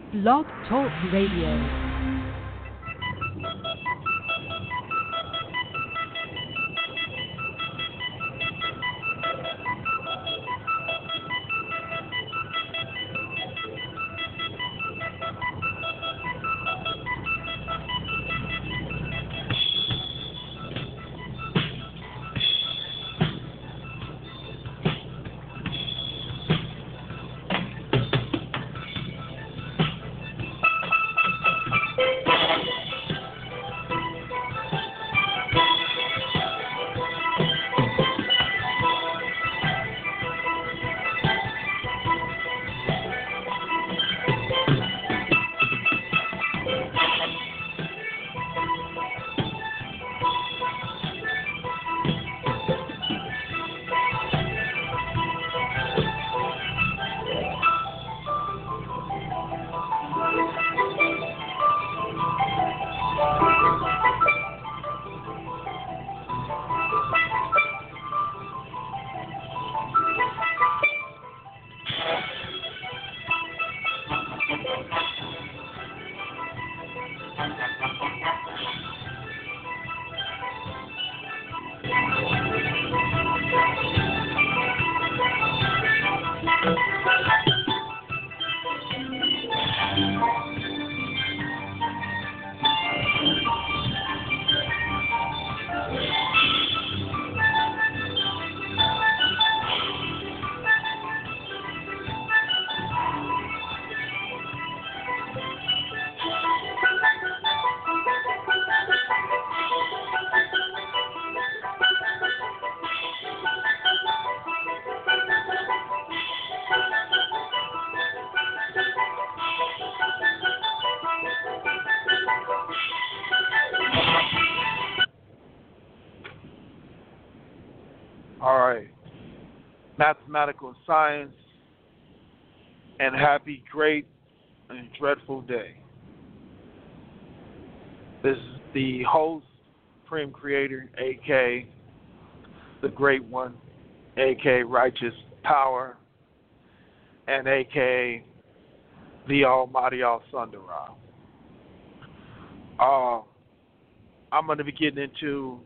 Blog Talk Radio. All right. Mathematical science and happy, great, and dreadful day. This is the host, Supreme Creator, a.k.a. the Great One, a.k.a. Righteous Power, and a.k.a. the Almighty Al-Sundara. I'm going to be getting into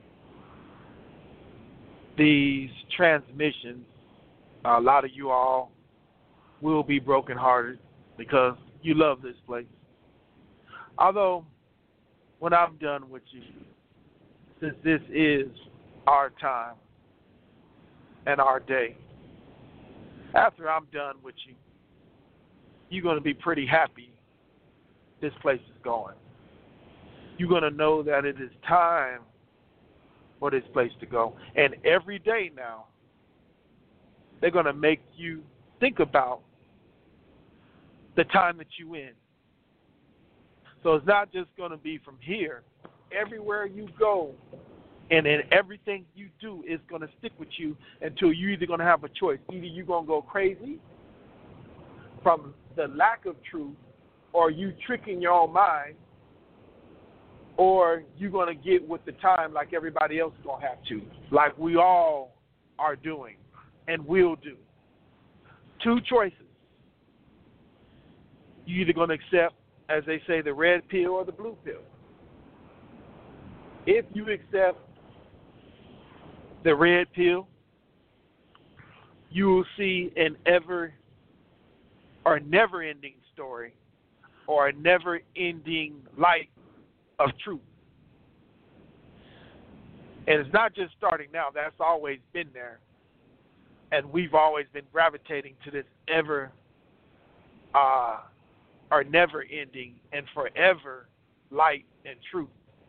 these transmissions. A lot of you all will be brokenhearted because you love this place. Although, when I'm done with you, since this is our time and our day, after I'm done with you, you're going to be pretty happy this place is going. You're going to know that it is time for this place to go. And every day now, they're going to make you think about the time that you in. So it's not just going to be from here. Everywhere you go and in everything you do is going to stick with you until you're either going to have a choice. Either you're going to go crazy from the lack of truth, or you tricking your own mind, or you're going to get with the time like everybody else is going to have to, like we all are doing and will do. Two choices. You're either going to accept, as they say, the red pill or the blue pill. If you accept the red pill, you will see an never-ending story or a never-ending light of truth. And it's not just starting now. That's always been there. And we've always been gravitating to this never-ending and forever light and truth.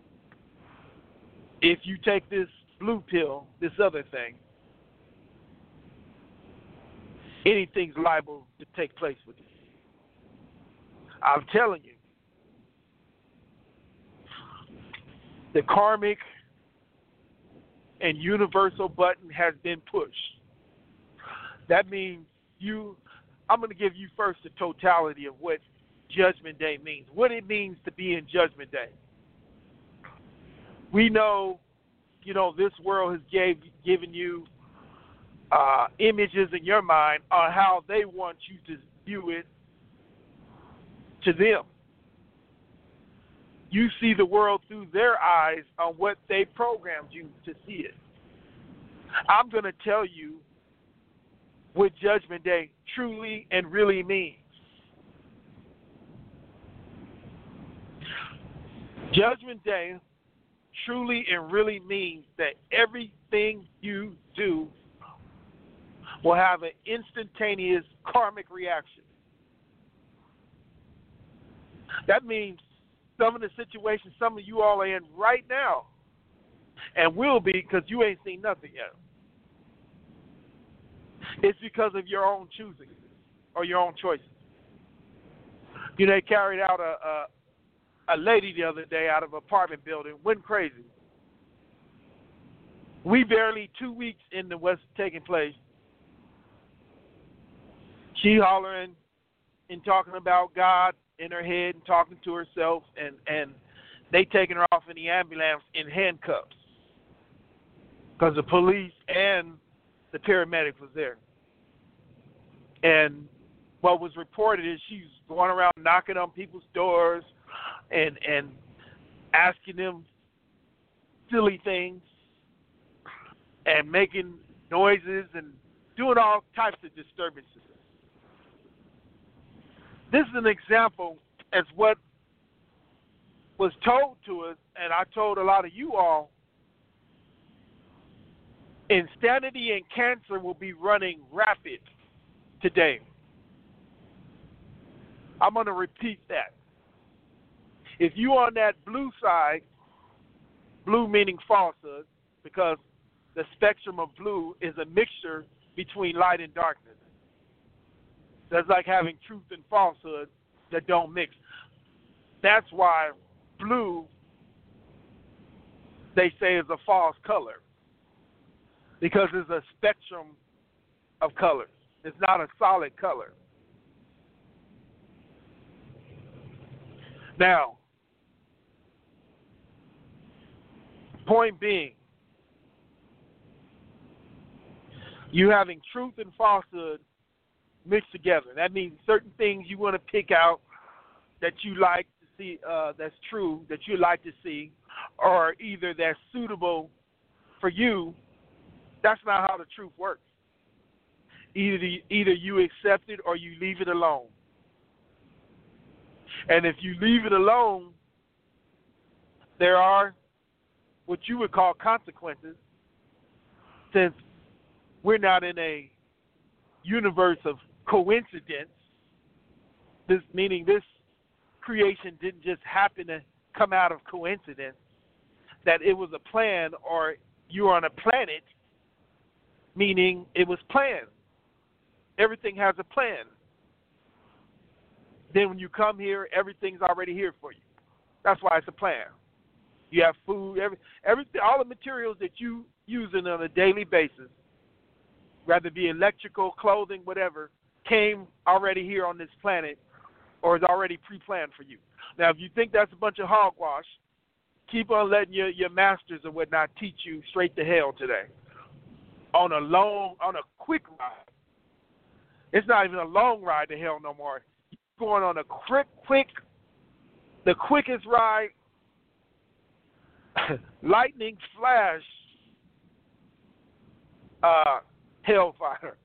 If you take this blue pill, this other thing, anything's liable to take place with you. I'm telling you, the karmic and universal button has been pushed. That means I'm going to give you first the totality of what Judgment Day means, what it means to be in Judgment Day. We know, this world has given you images in your mind on how they want you to view it to them. You see the world through their eyes on what they programmed you to see it. I'm going to tell you what Judgment Day truly and really means. Judgment Day truly and really means that everything you do will have an instantaneous karmic reaction. That means some of the situations some of you all are in right now, and will be because you ain't seen nothing yet, it's because of your own choosing or your own choices. You know, they carried out a lady the other day out of an apartment building, went crazy. We barely 2 weeks into what's taking place. She hollering and talking about God in her head and talking to herself, and they taking her off in the ambulance in handcuffs because the police and the paramedic was there. And what was reported is she's going around knocking on people's doors and asking them silly things and making noises and doing all types of disturbances. This is an example as what was told to us, and I told a lot of you all, insanity and cancer will be running rapid today. I'm going to repeat that. If you on that blue side, blue meaning falsehood, because the spectrum of blue is a mixture between light and darkness. That's like having truth and falsehood that don't mix. That's why blue, they say, is a false color, because it's a spectrum of colors. It's not a solid color. Now, point being, you having truth and falsehood mixed together. That means certain things you want to pick out that you like to see, that's true, that you like to see, or either that's suitable for you. That's not how the truth works. Either you accept it or you leave it alone. And if you leave it alone, there are what you would call consequences, since we're not in a universe of coincidence, this meaning this creation didn't just happen to come out of coincidence, that it was a plan, or you're on a planet, meaning it was planned. Everything has a plan. Then when you come here, everything's already here for you. That's why it's a plan. You have food, everything, all the materials that you using on a daily basis, whether it be electrical, clothing, whatever, came already here on this planet or is already pre-planned for you. Now, if you think that's a bunch of hogwash, keep on letting your masters or whatnot teach you straight to hell today. On a quick ride. It's not even a long ride to hell no more. You're going on a the quickest ride, lightning flash, hellfire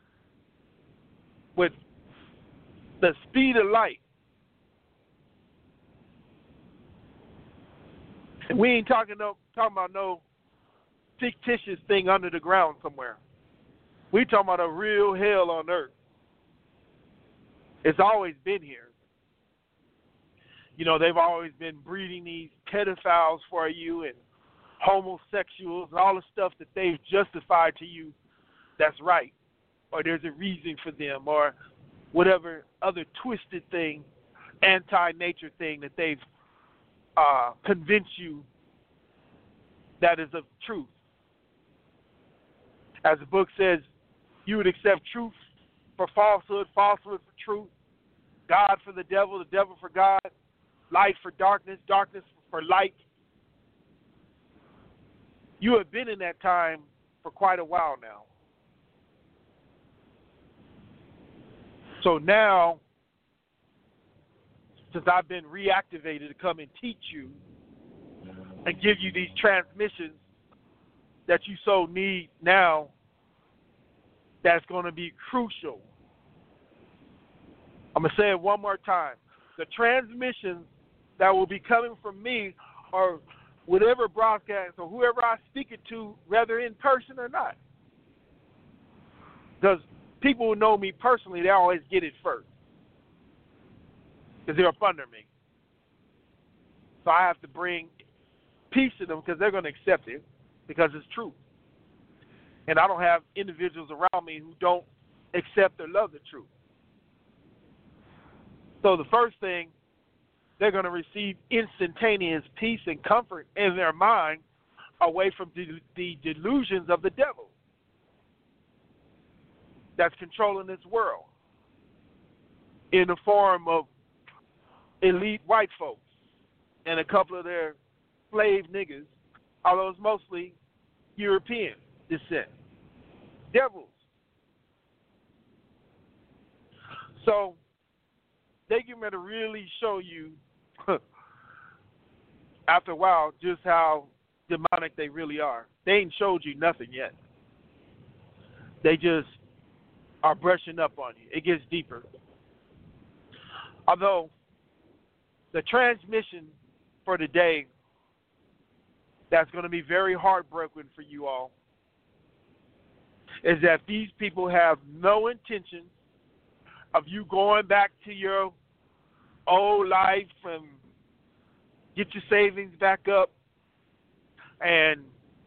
with the speed of light. And we ain't talking about no fictitious thing under the ground somewhere. We talking about a real hell on earth. It's always been here. You know, they've always been breeding these pedophiles for you and homosexuals and all the stuff that they've justified to you that's right, or there's a reason for them, or whatever other twisted thing, anti-nature thing that they've convinced you that is of truth. As the book says, you would accept truth for falsehood, falsehood for truth, God for the devil for God, light for darkness, darkness for light. You have been in that time for quite a while now. So now, since I've been reactivated to come and teach you and give you these transmissions that you so need now, that's going to be crucial. I'm going to say it one more time. The transmissions that will be coming from me or whatever broadcast or whoever I speak it to, whether in person or not. Because people who know me personally, they always get it first. Because they're up under me. So I have to bring peace to them because they're going to accept it because it's true. And I don't have individuals around me who don't accept or love the truth. So the first thing, they're going to receive instantaneous peace and comfort in their mind away from the delusions of the devil that's controlling this world in the form of elite white folks and a couple of their slave niggas, although it's mostly European descent. Devils. So they get ready to really show you after a while just how demonic they really are. They ain't showed you nothing yet. They just are brushing up on you. It gets deeper. Although the transmission for today that's going to be very heartbroken for you all is that these people have no intention of you going back to your old life and get your savings back up and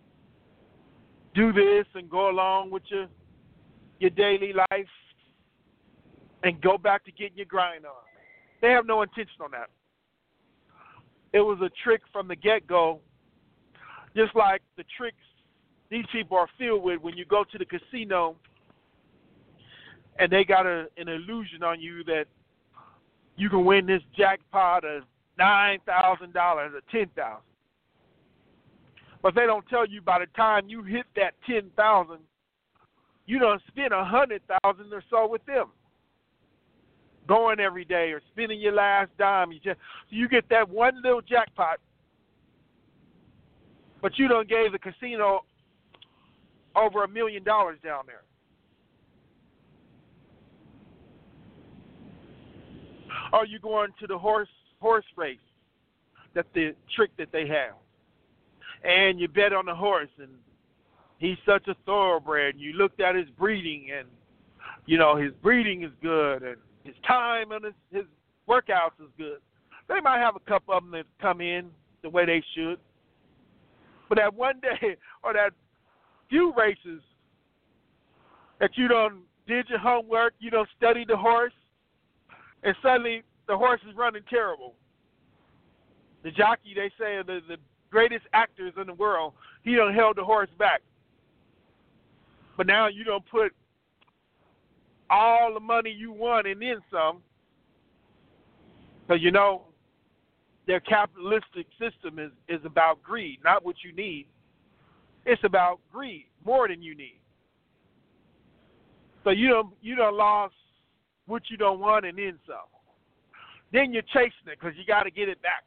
do this and go along with your daily life and go back to getting your grind on. They have no intention on that. It was a trick from the get-go, just like the tricks these people are filled with when you go to the casino and they got an illusion on you that you can win this jackpot of $9,000 or $10,000. But they don't tell you by the time you hit that $10,000, you done spend $100,000 or so with them. Going every day or spending your last dime. You get that one little jackpot, but you done gave the casino over $1 million down there. Or you going to the horse race, that's the trick that they have. And you bet on the horse, and he's such a thoroughbred. And you looked at his breeding, and, you know, his breeding is good, and his time and his workouts is good. They might have a couple of them that come in the way they should. But that one day, or that few races that you done did your homework, you done studied the horse, and suddenly the horse is running terrible. The jockey, they say, are the greatest actors in the world. He done held the horse back. But now you done put all the money you won and then some. Because, you know, their capitalistic system is about greed, not what you need. It's about greed, more than you need. So you done lost what you don't want and then some. Then you're chasing it because you got to get it back.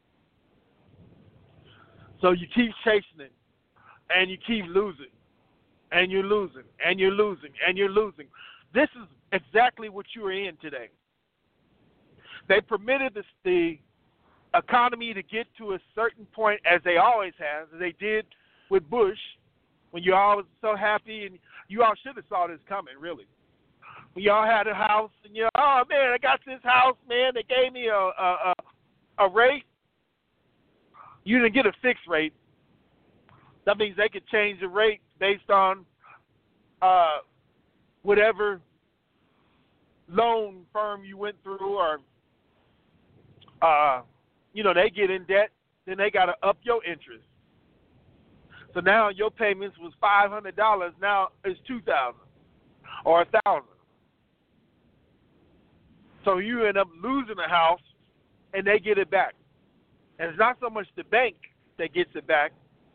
So you keep chasing it, and you keep losing, and you're losing, and you're losing, and you're losing. This is exactly what you are in today. They permitted the economy to get to a certain point, as they always have, as they did with Bush, when you all was so happy, and you all should have saw this coming, really. When y'all had a house, and you're, oh, man, I got this house, man. They gave me a rate. You didn't get a fixed rate. That means they could change the rate based on whatever loan firm you went through, or, they get in debt, then they got to up your interest. So now your payments was $500, now it's $2,000 or $1,000. So you end up losing a house, and they get it back. And it's not so much the bank that gets it back,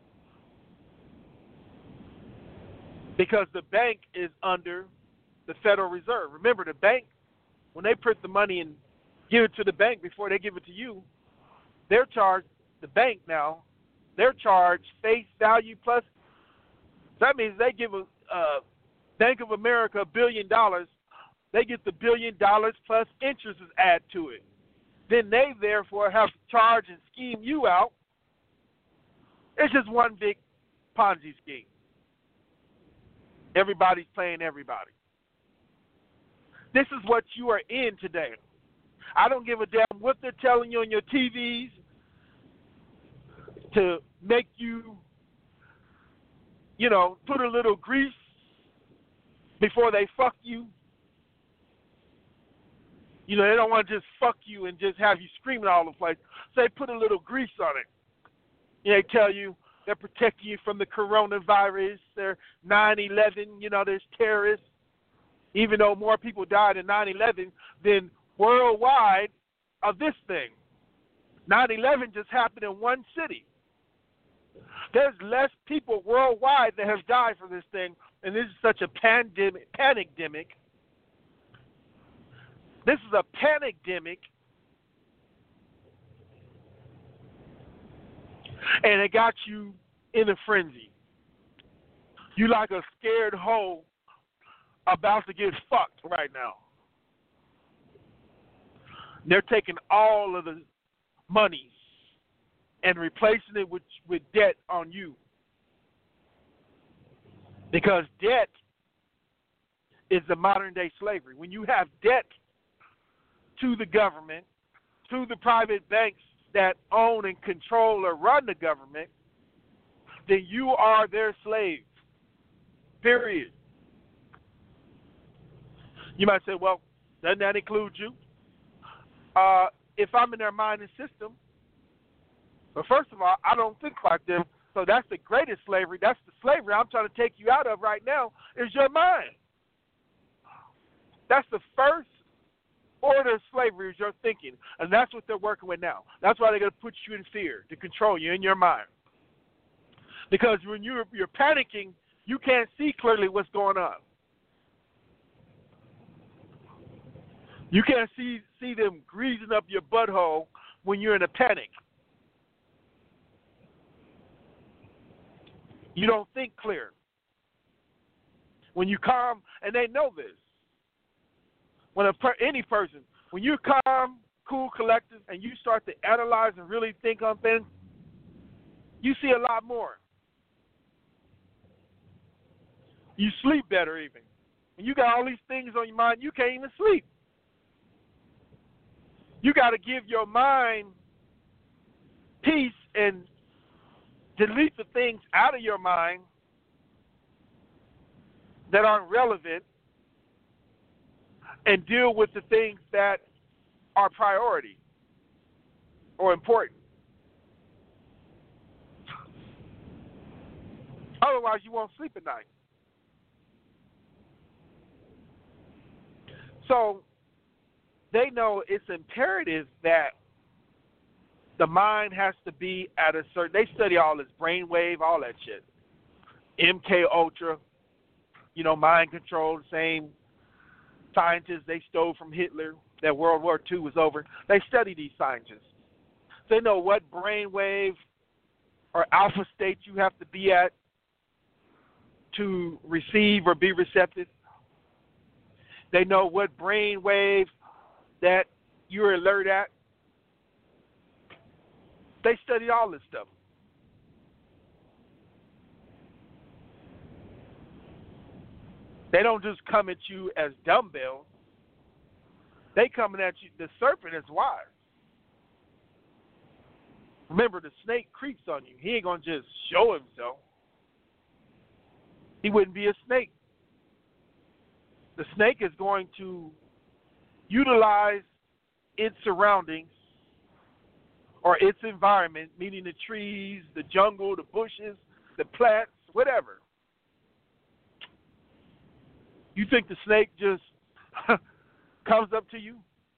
because the bank is under the Federal Reserve. Remember, the bank, when they put the money in give it to the bank before they give it to you. They're charged, the bank now, they're charged face value plus. That means they give a Bank of America $1 billion. They get the $1 billion plus interest is added to it. Then they therefore have to charge and scheme you out. It's just one big Ponzi scheme. Everybody's playing everybody. This is what you are in today. I don't give a damn what they're telling you on your TVs to make you, put a little grease before they fuck you. They don't want to just fuck you and just have you screaming all over the place. So they put a little grease on it. They tell you they're protecting you from the coronavirus. They're 9/11, there's terrorists. Even though more people died in 9/11 than worldwide of this thing. 9/11 just happened in one city. There's less people worldwide that have died from this thing, and this is such a panic-demic. This is a panic-demic, and it got you in a frenzy. You like a scared hoe about to get fucked right now. They're taking all of the monies and replacing it with debt on you. Because debt is the modern day slavery. When you have debt to the government, to the private banks that own and control or run the government, then you are their slave. Period. You might say, well, doesn't that include you? If I'm in their mind and system, but first of all, I don't think like them, so that's the greatest slavery. That's the slavery I'm trying to take you out of right now is your mind. That's the first order of slavery is your thinking, and that's what they're working with now. That's why they're going to put you in fear, to control you in your mind. Because when you're panicking, you can't see clearly what's going on. You can't see them greasing up your butthole when you're in a panic. You don't think clear. When you calm, and they know this. When any person, when you're calm, cool, collected, and you start to analyze and really think on things, you see a lot more. You sleep better even. When you got all these things on your mind, you can't even sleep. You got to give your mind peace and delete the things out of your mind that aren't relevant and deal with the things that are priority or important. Otherwise, you won't sleep at night. So they know it's imperative that the mind has to be at a certain. They study all this brainwave, all that shit. MK Ultra, mind control. The same scientists they stole from Hitler. That World War II was over. They study these scientists. They know what brainwave or alpha state you have to be at to receive or be receptive. They know what brainwave that you're alert at. They study all this stuff. They don't just come at you as dumbbells. They coming at you. The serpent is wise. Remember, the snake creeps on you. He ain't going to just show himself. He wouldn't be a snake. The snake is going to utilize its surroundings or its environment, meaning the trees, the jungle, the bushes, the plants, whatever. You think the snake just comes up to you?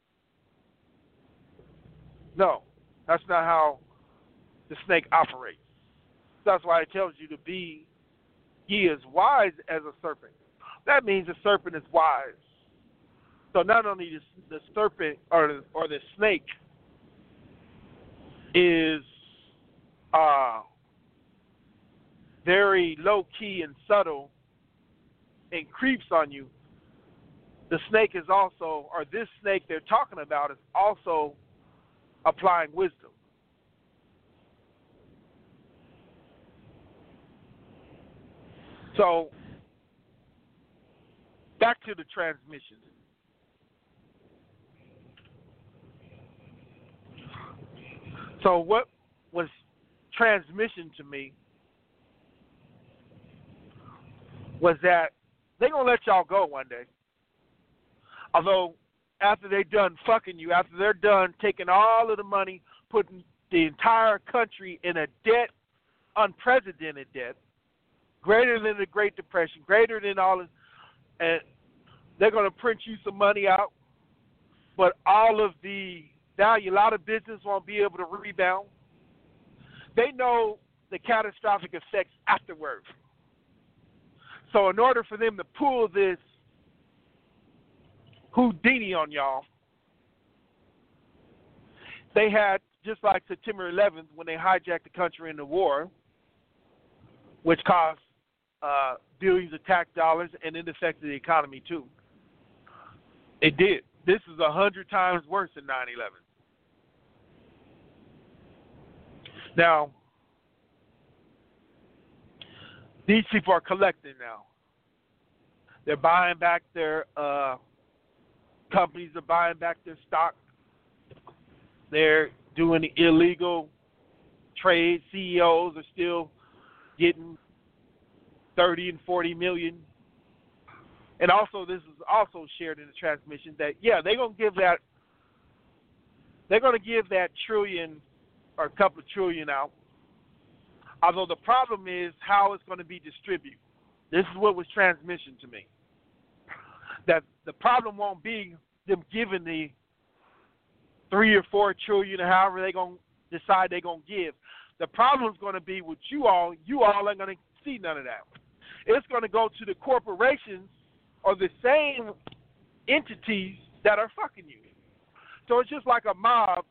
No, that's not how the snake operates. That's why it tells you to be ye as wise as a serpent. That means a serpent is wise. So not only the serpent or the snake is very low key and subtle and creeps on you, the snake is also, or this snake they're talking about is also applying wisdom. So back to the transmissions. So what was transmission to me was that they're going to let y'all go one day. Although after they're done fucking you, after they're done taking all of the money, putting the entire country in a debt, unprecedented debt, greater than the Great Depression, greater than all of, and they're going to print you some money out, but all of the value, a lot of business won't be able to rebound. They know the catastrophic effects afterwards. So in order for them to pull this Houdini on y'all, they had, just like September 11th when they hijacked the country in the war, which cost billions of tax dollars, and it affected the economy too. It did. This is 100 times worse than 9/11. Now, these people are collecting now. They're buying back their companies are buying back their stock. They're doing illegal trade. CEOs are still getting 30 and 40 million. And also, this is also shared in the transmission that, yeah, they're going to give that trillion or a couple of trillion out. Although the problem is how it's going to be distributed. This is what was transmission to me. That the problem won't be them giving the 3 or 4 trillion or however they're going to decide they're going to give. The problem is going to be with you all. You all ain't going to see none of that. It's going to go to the corporations or the same entities that are fucking you. So it's just like a mob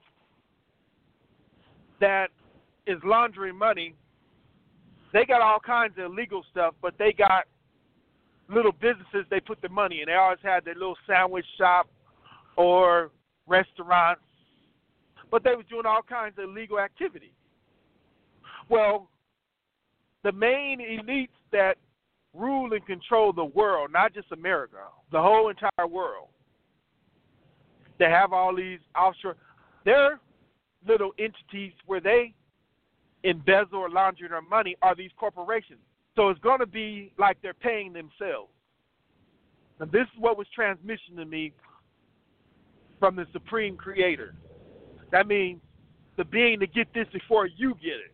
that is laundering money. They got all kinds of illegal stuff, but they got little businesses they put their money in. They always had their little sandwich shop or restaurants, but they was doing all kinds of illegal activity. Well, the main elites that rule and control the world, not just America, the whole entire world, they have all these offshore, they're little entities where they embezzle or launder their money are these corporations. So it's going to be like they're paying themselves. And this is what was transmission to me from the Supreme Creator. That means the being to get this before you get it.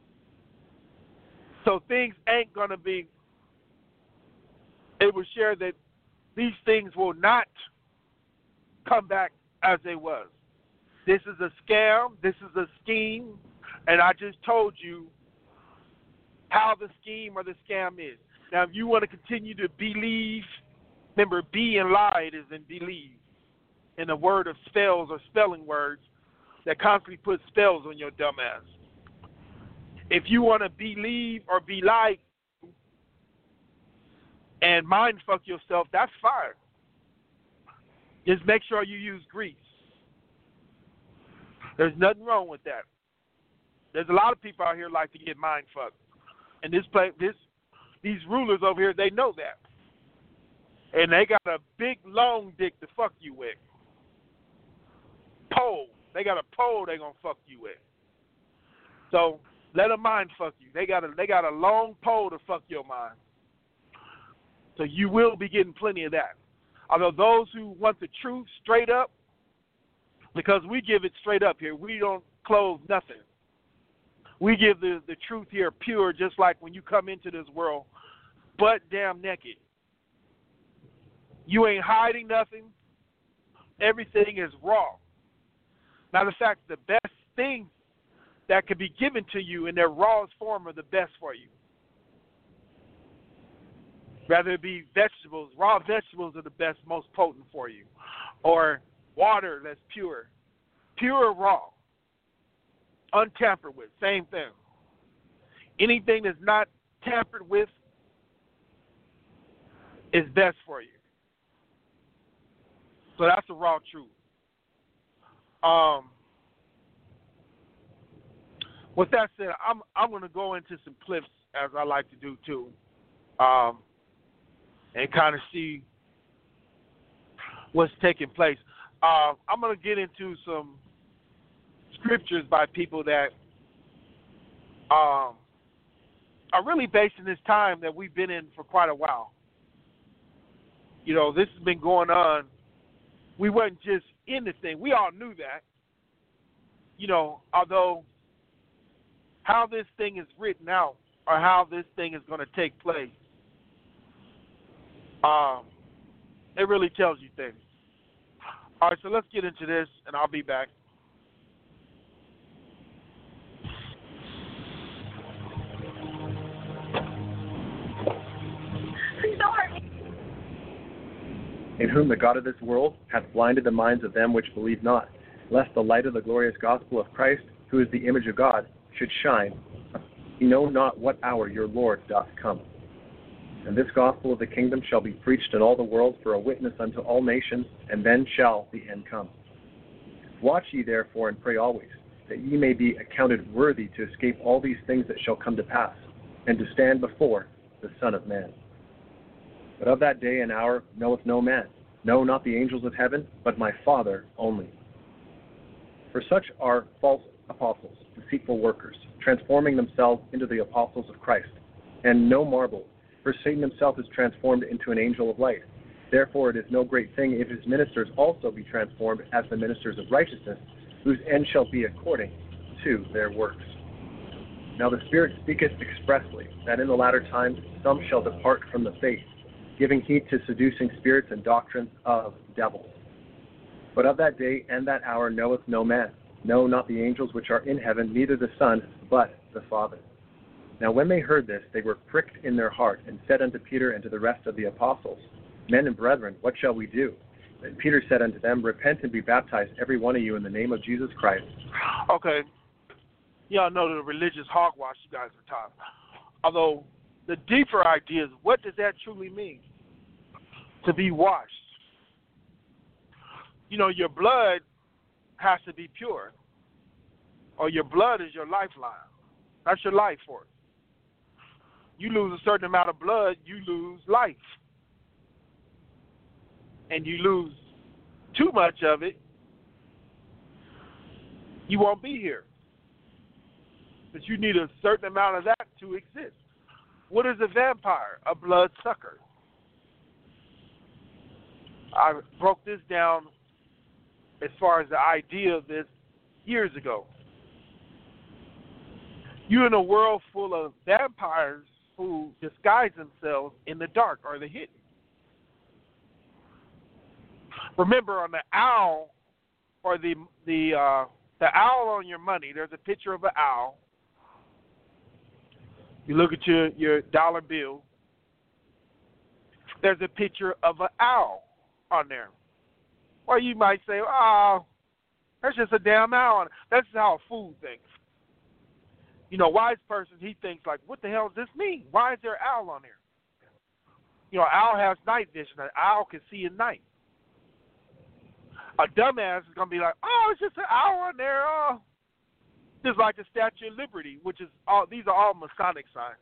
So things ain't going to be, it was shared that these things will not come back as they was. This is a scam. This is a scheme. And I just told you how the scheme or the scam is. Now, if you want to continue to believe, remember, be and lie, it is in believe. In the word of spells or spelling words that constantly put spells on your dumb ass. If you want to believe or be like and mind fuck yourself, that's fine. Just make sure you use grease. There's nothing wrong with that. There's a lot of people out here like to get mind fucked. And these rulers over here, they know that. And they got a big long dick to fuck you with. Pole. They got a pole they gonna fuck you with. So let them mind fuck you. They got a long pole to fuck your mind. So you will be getting plenty of that. Although those who want the truth straight up, because we give it straight up here, we don't close nothing. We give the truth here pure, just like when you come into this world, butt damn naked. You ain't hiding nothing. Everything is raw. Matter of fact, the best things that could be given to you in their rawest form are the best for you. Rather it be vegetables, raw vegetables are the best, most potent for you. or water that's pure. Pure or raw, untampered with, same thing. Anything that's not tampered with is best for you. So that's the raw truth. With that said, I'm going to go into some clips as I like to do too, and kind of see what's taking place. I'm going to get into some scriptures by people that are really basing this time that we've been in for quite a while. You know, this has been going on. We weren't just in the thing. We all knew that. You know, although how this thing is written out or how this thing is going to take place, it really tells you things. All right, so let's get into this, and I'll be back. In whom the God of this world hath blinded the minds of them which believe not, lest the light of the glorious gospel of Christ, who is the image of God, should shine. You know not what hour your Lord doth come. And this gospel of the kingdom shall be preached in all the world for a witness unto all nations, and then shall the end come. Watch ye therefore and pray always, that ye may be accounted worthy to escape all these things that shall come to pass, and to stand before the Son of Man. But of that day and hour knoweth no man, no, not the angels of heaven, but my Father only. For such are false apostles, deceitful workers, transforming themselves into the apostles of Christ. And no marvel, for Satan himself is transformed into an angel of light. Therefore it is no great thing if his ministers also be transformed as the ministers of righteousness, whose end shall be according to their works. Now the Spirit speaketh expressly, that in the latter times some shall depart from the faith, giving heed to seducing spirits and doctrines of devils. But of that day and that hour knoweth no man, no, not the angels which are in heaven, neither the Son, but the Father. Now when they heard this, they were pricked in their heart, and said unto Peter and to the rest of the apostles, Men and brethren, what shall we do? And Peter said unto them, Repent and be baptized, every one of you, in the name of Jesus Christ. Okay. Y'all know the religious hogwash you guys are taught. Although the deeper idea is, what does that truly mean? To be washed. You know, your blood has to be pure, or your blood is your lifeline. That's your life force. You lose a certain amount of blood, you lose life. And you lose too much of it, you won't be here. But you need a certain amount of that to exist. What is a vampire? A bloodsucker. I broke this down as far as the idea of this years ago. You're in a world full of vampires who disguise themselves in the dark or the hidden. Remember, on the owl or the owl on your money, there's a picture of an owl. You look at your dollar bill, there's a picture of an owl on there. Or you might say, oh, that's just a damn owl. That's how a fool thinks. You know, a wise person, he thinks like, what the hell does this mean? Why is there an owl on there? You know, an owl has night vision. An owl can see at night. A dumbass is going to be like, oh, it's just an owl on there. Oh. Just like the Statue of Liberty, which is all, these are all Masonic signs.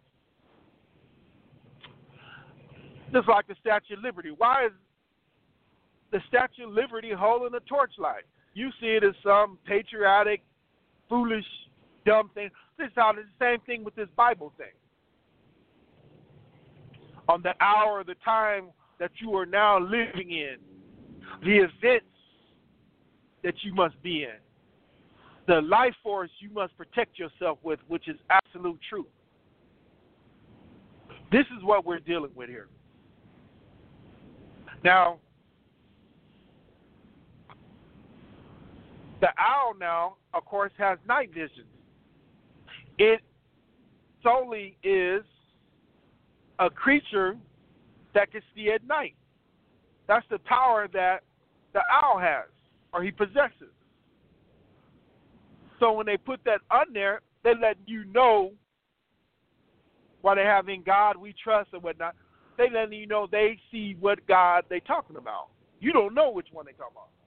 Just like the Statue of Liberty. Why is the Statue of Liberty holding a torchlight? You see it as some patriotic, foolish, dumb thing. This is how it's the same thing with this Bible thing. On the hour, the time that you are now living in, the events that you must be in, the life force you must protect yourself with, which is absolute truth. This is what we're dealing with here. Now, the owl now, of course, has night vision. It solely is a creature that can see at night. That's the power that the owl has or he possesses. So when they put that on there, they let you know what they have in God we trust and whatnot. They letting you know they see what God they talking about. You don't know which one they talking about.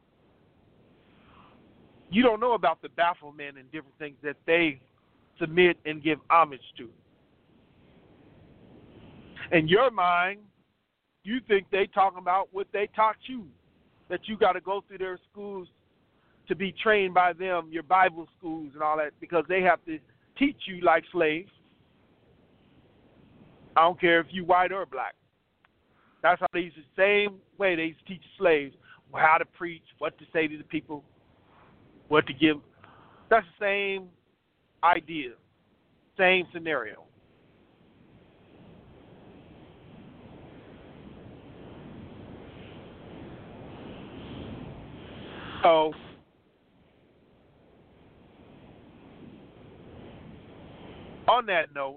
You don't know about the Baphomet and different things that they submit and give homage to. In your mind, you think they talking about what they taught you, that you got to go through their schools to be trained by them, your Bible schools and all that, because they have to teach you like slaves. I don't care if you white or black. That's how they use the same way they used to teach slaves how to preach, what to say to the people, what to give. That's the same idea, same scenario. So, on that note,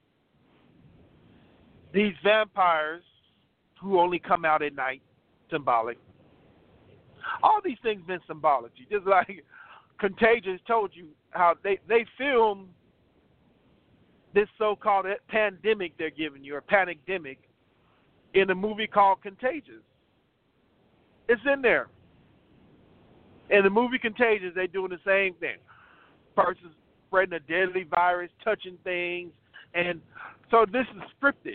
these vampires who only come out at night, symbolic. All these things been symbology. Just like Contagious told you how they film this so-called pandemic they're giving you, or panicdemic, in a movie called Contagious. It's in there. In the movie Contagious, they're doing the same thing. Persons spreading a deadly virus, touching things, and so this is scripted.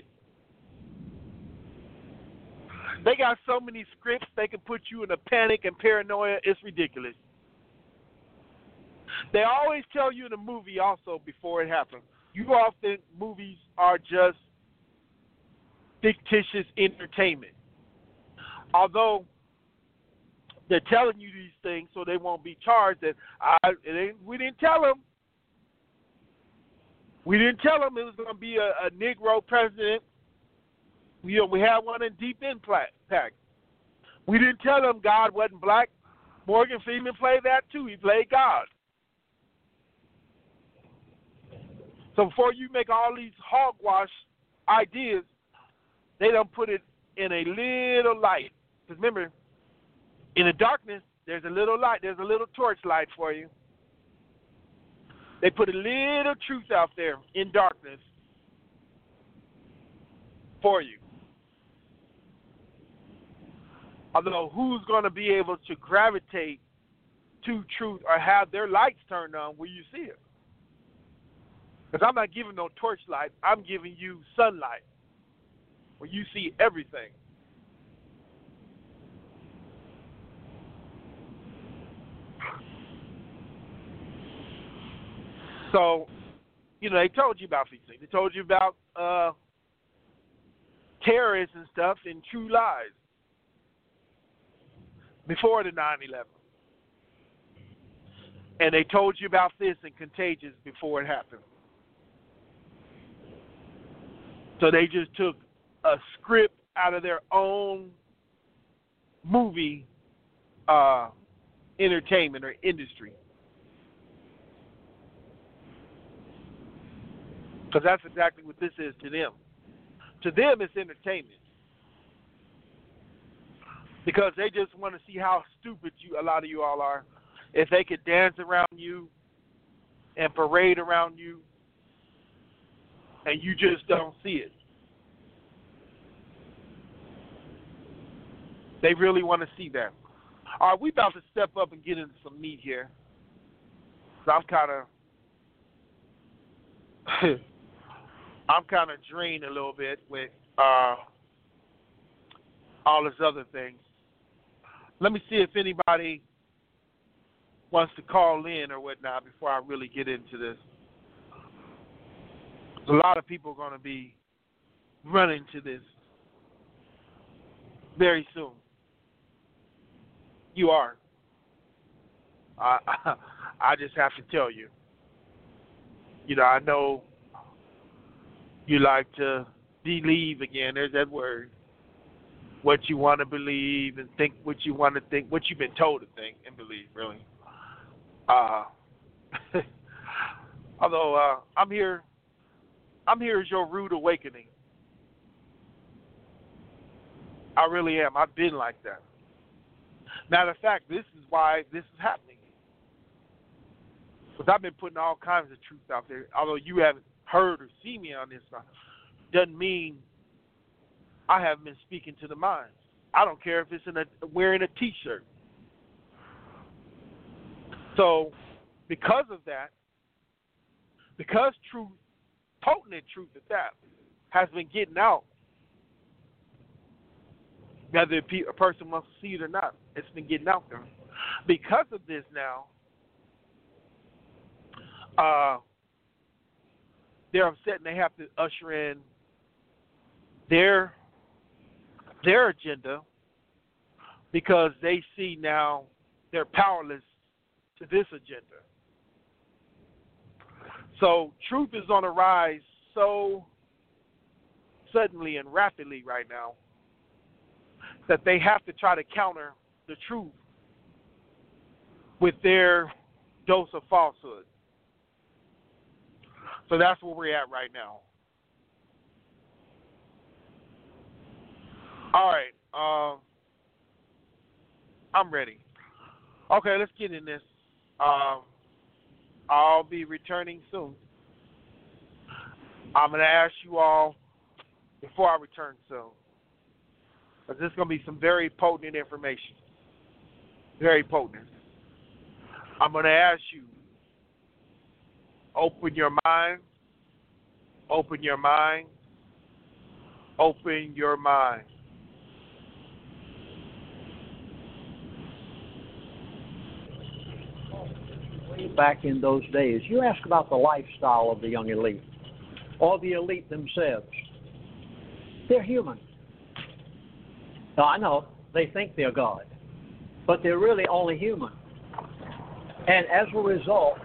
They got so many scripts they can put you in a panic and paranoia. It's ridiculous. They always tell you in the movie also before it happens. You all think movies are just fictitious entertainment. Although they're telling you these things so they won't be charged. That we didn't tell them. We didn't tell them it was going to be a Negro president. We had one in Deep Impact. We didn't tell them God wasn't black. Morgan Freeman played that too. He played God. So before you make all these hogwash ideas, they don't put it in a little light. Because remember, in the darkness, there's a little light. There's a little torchlight for you. They put a little truth out there in darkness for you. Although who's going to be able to gravitate to truth or have their lights turned on where you see it? Because I'm not giving no torchlight. I'm giving you sunlight where you see everything. So, they told you about these things. They told you about terrorists and stuff and True Lies before the 9/11. And they told you about this in Contagious before it happened. So they just took a script out of their own movie entertainment or industry. Because that's exactly what this is to them. To them, it's entertainment. Because they just want to see how stupid a lot of you all are. If they could dance around you and parade around you, and you just don't see it. They really want to see that. All right, we about to step up and get into some meat here. So I'm kind of drained a little bit with all this other things. Let me see if anybody wants to call in or whatnot before I really get into this. A lot of people are going to be running to this very soon. You are. I just have to tell you. I know you like to believe again. There's that word. What you want to believe and think what you want to think, what you've been told to think and believe, really. Although I'm here as your rude awakening. I really am. I've been like that. Matter of fact, this is why this is happening. Because I've been putting all kinds of truth out there. Although you haven't heard or seen me on this, doesn't mean I haven't been speaking to the minds. I don't care if it's wearing a T-shirt. So, because of that, because truth, potent truth at that, has been getting out, whether a person wants to see it or not, it's been getting out there. Because of this now, they're upset and they have to usher in their agenda because they see now they're powerless to this agenda. So truth is on the rise so suddenly and rapidly right now that they have to try to counter the truth with their dose of falsehood. So that's where we're at right now. All right. I'm ready. Okay, let's get in this. I'll be returning soon. I'm going to ask you all before I return soon, because this is going to be some very potent information. Very potent. I'm going to ask you, open your mind, open your mind, open your mind. Way back in those days, you ask about the lifestyle of the young elite, or the elite themselves. They're human. Now, I know they think they're God, but they're really only human. And as a result,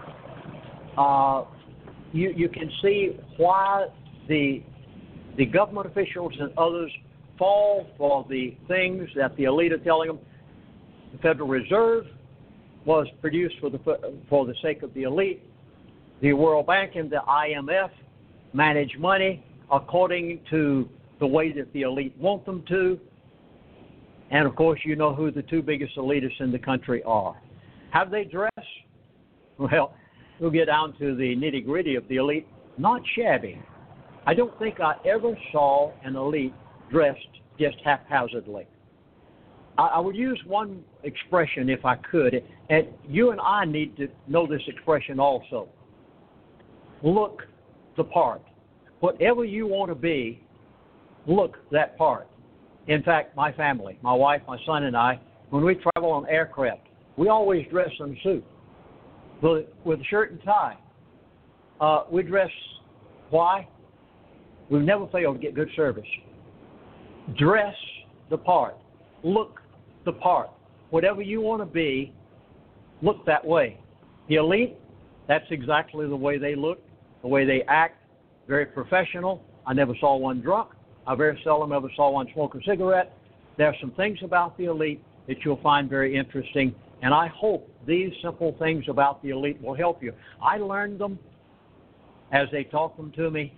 you can see why the government officials and others fall for the things that the elite are telling them. The Federal Reserve was produced for the sake of the elite. The World Bank and the IMF manage money according to the way that the elite want them to. And, of course, you know who the two biggest elitists in the country are. How do they dress? Well, we'll get down to the nitty-gritty of the elite. Not shabby. I don't think I ever saw an elite dressed just haphazardly. I would use one expression if I could, and you and I need to know this expression also. Look the part. Whatever you want to be, look that part. In fact, my family, my wife, my son, and I, when we travel on aircraft, we always dress in a suit with a shirt and tie. We dress. Why? We've never failed to get good service. Dress the part. Look the part. Whatever you want to be, look that way. The elite, that's exactly the way they look, the way they act, very professional. I never saw one drunk. I very seldom ever saw one smoke a cigarette. There are some things about the elite that you'll find very interesting, and I hope these simple things about the elite will help you. I learned them as they taught them to me,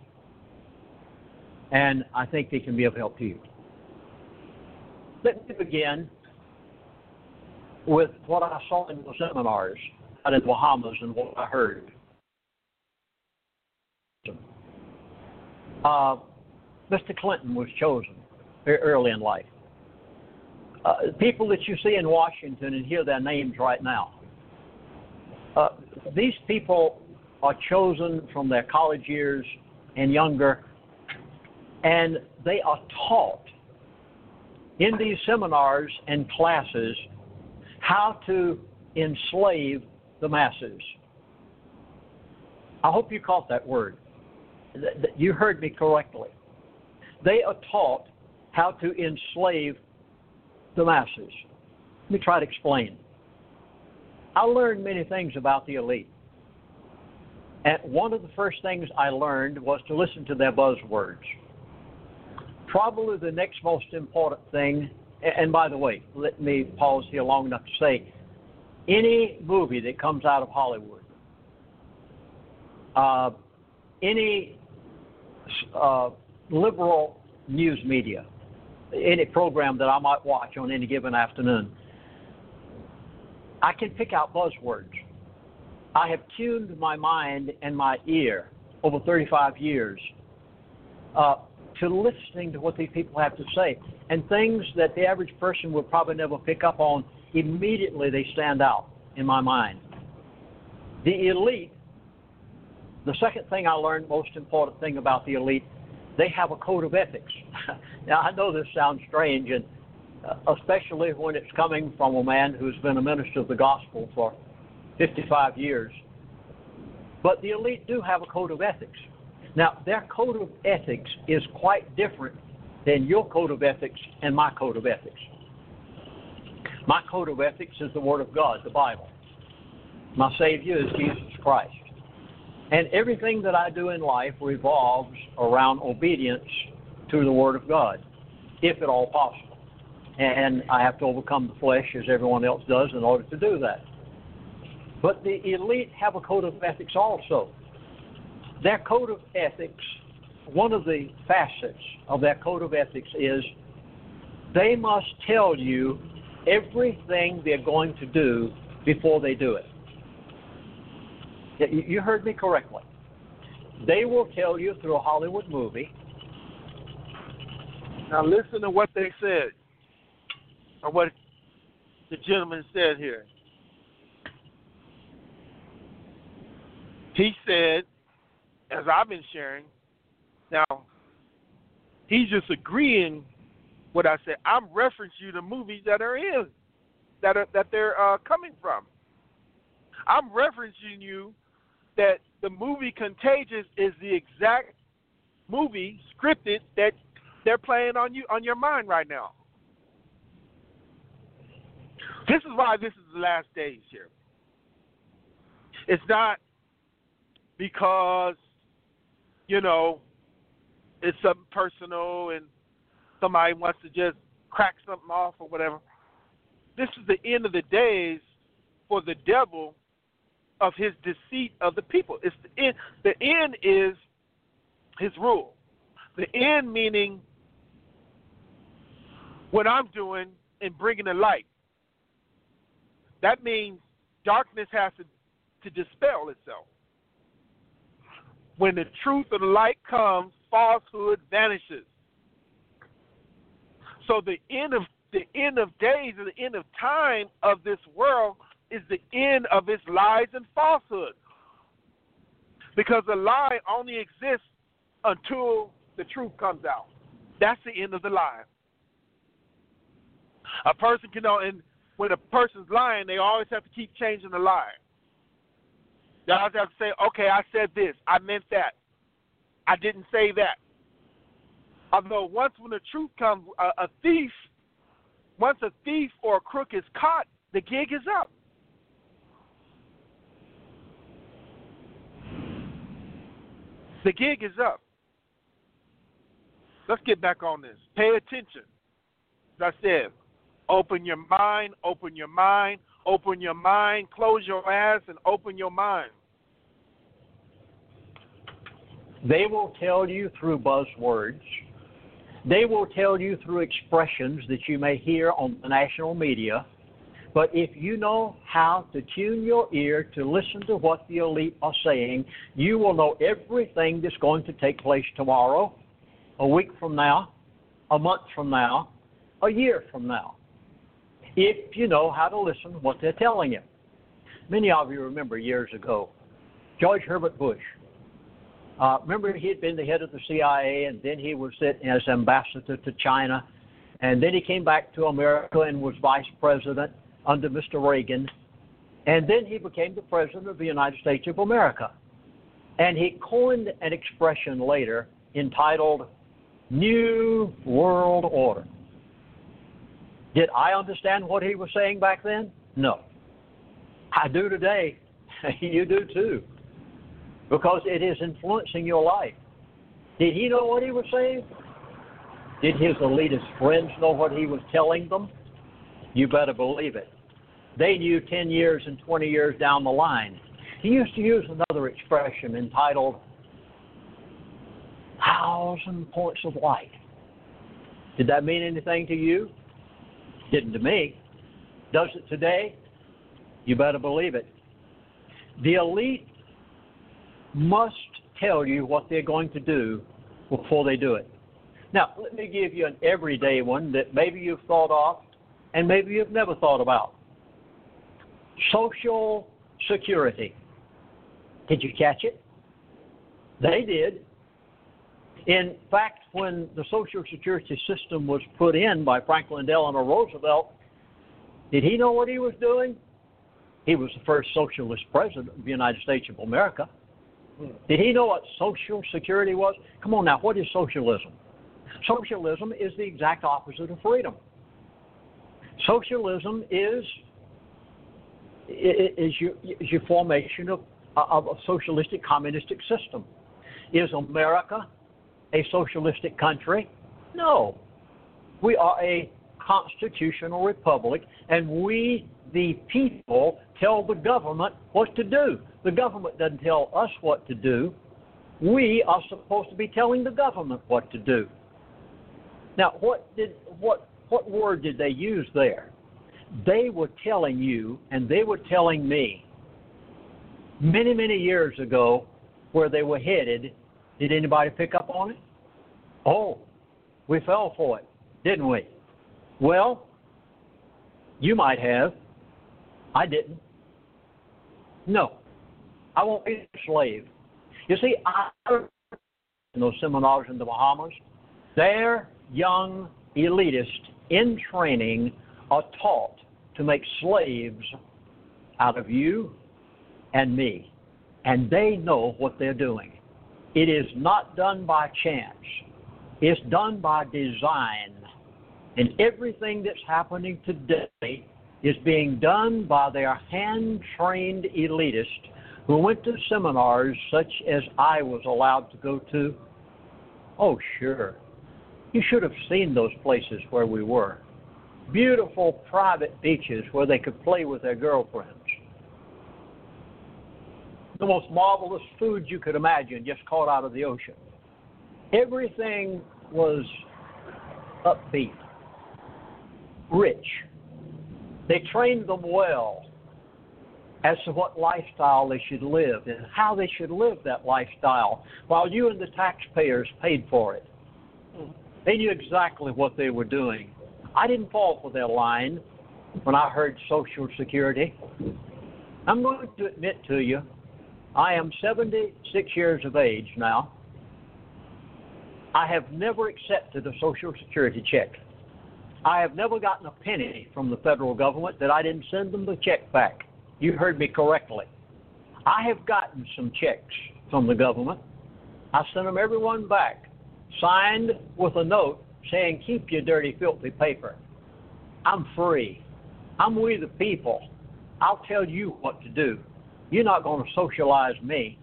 and I think they can be of help to you. Let me begin with what I saw in the seminars out in the Bahamas and what I heard. Mr. Clinton was chosen very early in life. People that you see in Washington and hear their names right now, these people are chosen from their college years and younger, and they are taught in these seminars and classes how to enslave the masses. I hope you caught that word. You heard me correctly. They are taught how to enslave the masses. Let me try to explain. I learned many things about the elite. And one of the first things I learned was to listen to their buzzwords. Probably the next most important thing, and by the way, let me pause here long enough to say, any movie that comes out of Hollywood, any liberal news media, any program that I might watch on any given afternoon, I can pick out buzzwords. I have tuned my mind and my ear over 35 years to listening to what these people have to say. And things that the average person would probably never pick up on, immediately they stand out in my mind. The elite, the second thing I learned, most important thing about the elite, they have a code of ethics. Now, I know this sounds strange, and especially when it's coming from a man who's been a minister of the gospel for 55 years. But the elite do have a code of ethics. Now, their code of ethics is quite different than your code of ethics and my code of ethics. My code of ethics is the Word of God, the Bible. My Savior is Jesus Christ. And everything that I do in life revolves around obedience to the Word of God, if at all possible. And I have to overcome the flesh, as everyone else does, in order to do that. But the elite have a code of ethics also. Their code of ethics, one of the facets of their code of ethics is they must tell you everything they're going to do before they do it. You heard me correctly. They will tell you through a Hollywood movie. Now listen to what they said, or what the gentleman said here. He said, as I've been sharing, now he's just agreeing what I said. I'm referencing you to movies that are in, that they're coming from. I'm referencing you that the movie Contagious is the exact movie scripted that they're playing on your mind right now. This is why this is the last days here. It's not because, it's something personal and somebody wants to just crack something off or whatever. This is the end of the days for the devil of his deceit of the people. It's the end. The end is his rule. The end meaning what I'm doing in bringing the light. That means darkness has to dispel itself. When the truth of the light comes, falsehood vanishes. So the end of days and the end of time of this world is the end of its lies and falsehood. Because the lie only exists until the truth comes out. That's the end of the lie. A person can know, and when a person's lying, they always have to keep changing the lie. They always have to say, okay, I said this, I meant that, I didn't say that. Although once when the truth comes, once a thief or a crook is caught, the gig is up. The gig is up. Let's get back on this. Pay attention. As I said, open your mind, open your mind, open your mind, close your ass and open your mind. They will tell you through buzzwords. They will tell you through expressions that you may hear on the national media. But if you know how to tune your ear to listen to what the elite are saying, you will know everything that's going to take place tomorrow, a week from now, a month from now, a year from now, if you know how to listen to what they're telling you. Many of you remember years ago, George Herbert Bush. Remember, he had been the head of the CIA, and then he was sitting as ambassador to China, and then he came back to America and was vice president under Mr. Reagan, and then he became the president of the United States of America. And he coined an expression later entitled New World Order. Did I understand what he was saying back then? No. I do today. You do too. Because it is influencing your life. Did he know what he was saying? Did his elitist friends know what he was telling them? You better believe it. They knew 10 years and 20 years down the line. He used to use another expression entitled 1,000 points of light. Did that mean anything to you? Didn't to me. Does it today? You better believe it. The elite must tell you what they're going to do before they do it. Now, let me give you an everyday one that maybe you've thought of and maybe you've never thought about. Social Security. Did you catch it? They did. In fact, when the Social Security system was put in by Franklin Delano Roosevelt, did he know what he was doing? He was the first socialist president of the United States of America. Did he know what Social Security was? Come on now, what is socialism? Socialism is the exact opposite of freedom. Socialism is your formation of a socialistic communistic system. Is America a socialistic country? No. We are a constitutional republic, and we, the people, tell the government what to do. The government doesn't tell us what to do. We are supposed to be telling the government what to do. Now, what word did they use there? They were telling you, and they were telling me, many, many years ago, where they were headed. Did anybody pick up on it? Oh, we fell for it, didn't we? Well, you might have. I didn't. No, I won't be a slave. You see, in those seminars in the Bahamas, their young elitists in training are taught to make slaves out of you and me. And they know what they're doing. It is not done by chance. It's done by design. And everything that's happening today is being done by their hand-trained elitists who went to seminars such as I was allowed to go to. Oh, sure. You should have seen those places where we were. Beautiful private beaches where they could play with their girlfriends. The most marvelous food you could imagine just caught out of the ocean. Everything was upbeat, rich. They trained them well as to what lifestyle they should live and how they should live that lifestyle while you and the taxpayers paid for it. They knew exactly what they were doing. I didn't fall for their line when I heard Social Security. I'm going to admit to you, I am 76 years of age now. I have never accepted a Social Security check. I have never gotten a penny from the federal government that I didn't send them the check back. You heard me correctly. I have gotten some checks from the government. I sent them every one back, signed with a note saying, keep your dirty, filthy paper. I'm free. I'm we the people. I'll tell you what to do. You're not going to socialize me.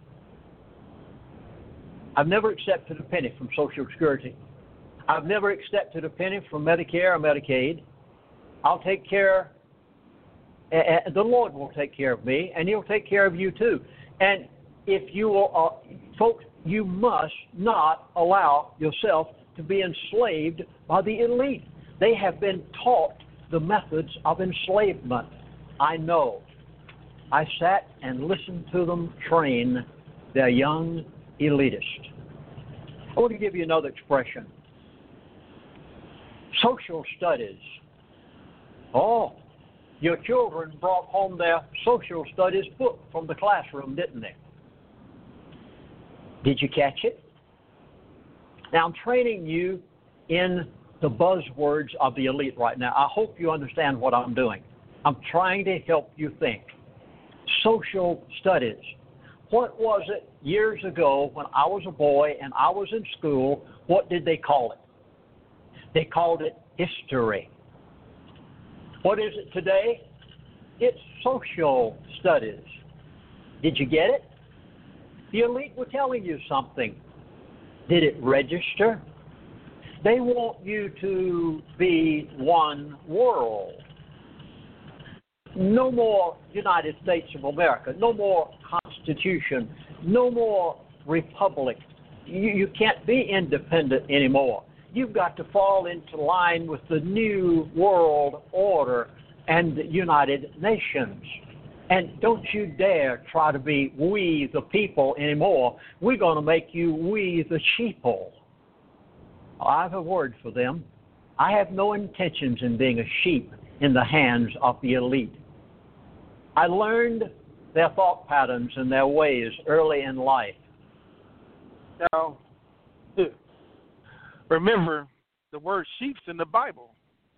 I've never accepted a penny from Social Security. I've never accepted a penny from Medicare or Medicaid. I'll take care, the Lord will take care of me, and He'll take care of you too. And if you will, folks, you must not allow yourself to be enslaved by the elite. They have been taught the methods of enslavement. I know. I sat and listened to them train their young elitists. I want to give you another expression. Social studies. Oh, your children brought home their social studies book from the classroom, didn't they? Did you catch it? Now, I'm training you in the buzzwords of the elite right now. I hope you understand what I'm doing. I'm trying to help you think. Social studies. What was it years ago when I was a boy and I was in school? What did they call it? They called it history. What is it today? It's social studies. Did you get it? The elite were telling you something. Did it register? They want you to be one world. No more United States of America. No more Constitution. No more Republic. You can't be independent anymore. You've got to fall into line with the new world order and the United Nations. And don't you dare try to be we the people anymore. We're going to make you we the sheeple. I have a word for them. I have no intentions in being a sheep in the hands of the elite. I learned their thought patterns and their ways early in life. Now, remember, the word sheep's in the Bible.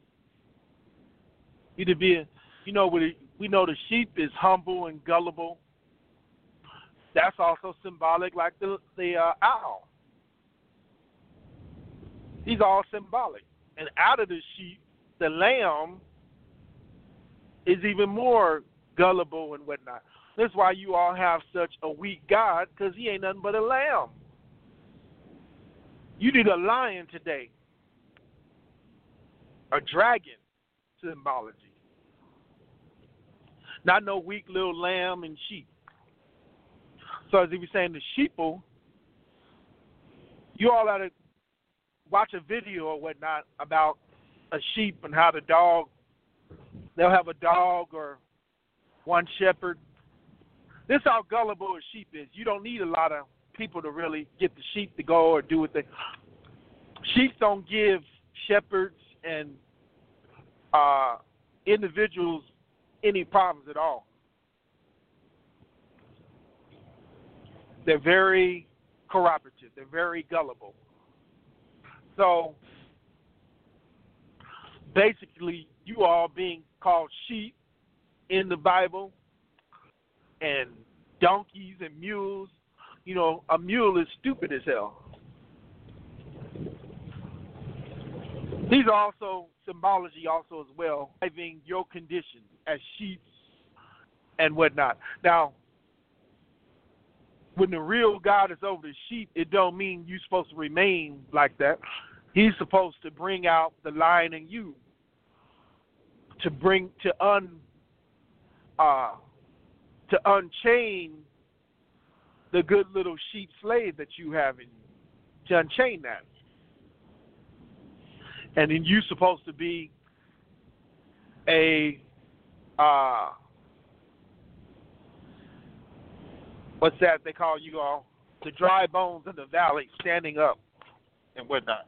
We know the sheep is humble and gullible. That's also symbolic, like the owl. These are all symbolic. And out of the sheep, the lamb is even more gullible and whatnot. That's why you all have such a weak God, because he ain't nothing but a lamb. You need a lion today, a dragon symbology. Not no weak little lamb and sheep. So as he was saying, the sheeple, you all ought to watch a video or whatnot about a sheep and how the dog, they'll have a dog or one shepherd. This is how gullible a sheep is. You don't need a lot of people to really get the sheep to go or do what they. Sheep don't give shepherds and individuals any problems at all. They're very cooperative. They're very gullible. So basically, you all being called sheep in the Bible and donkeys and mules. You know, a mule is stupid as hell. These are also symbology also as well, having your condition as sheep and whatnot. Now, when the real God is over the sheep, it don't mean you're supposed to remain like that. He's supposed to bring out the lion in you, to unchain the good little sheep slave that you have in you, to unchain that. And then you're supposed to be a, what's that they call you all? The dry bones in the valley, standing up and whatnot.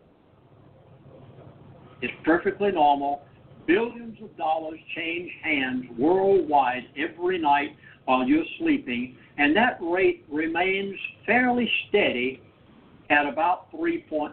It's perfectly normal. Billions of dollars change hands worldwide every night while you're sleeping, and that rate remains fairly steady at about 3.3%.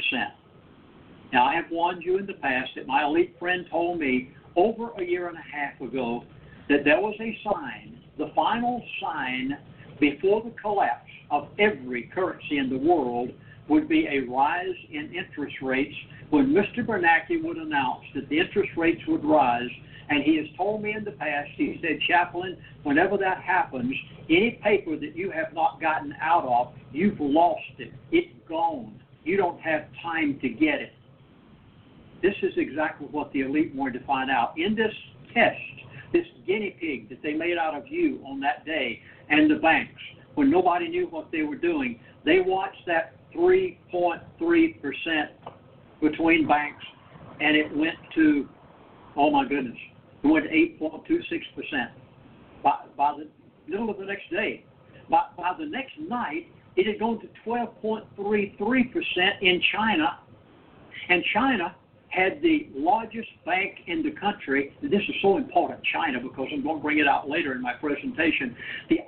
Now, I have warned you in the past that my elite friend told me over a year and a half ago that there was a sign, the final sign before the collapse of every currency in the world would be a rise in interest rates when Mr. Bernanke would announce that the interest rates would rise. And he has told me in the past, he said, Chaplain, whenever that happens, any paper that you have not gotten out of, you've lost it. It's gone. You don't have time to get it. This is exactly what the elite wanted to find out. In this test, this guinea pig that they made out of you on that day, and the banks, when nobody knew what they were doing, they watched that 3.3% between banks, and it went to, oh my goodness, it went to 8.26%. By the middle of the next day. By the next night, it had gone to 12.33% in China, and China had the largest bank in the country. This is so important, China, because I'm going to bring it out later in my presentation. The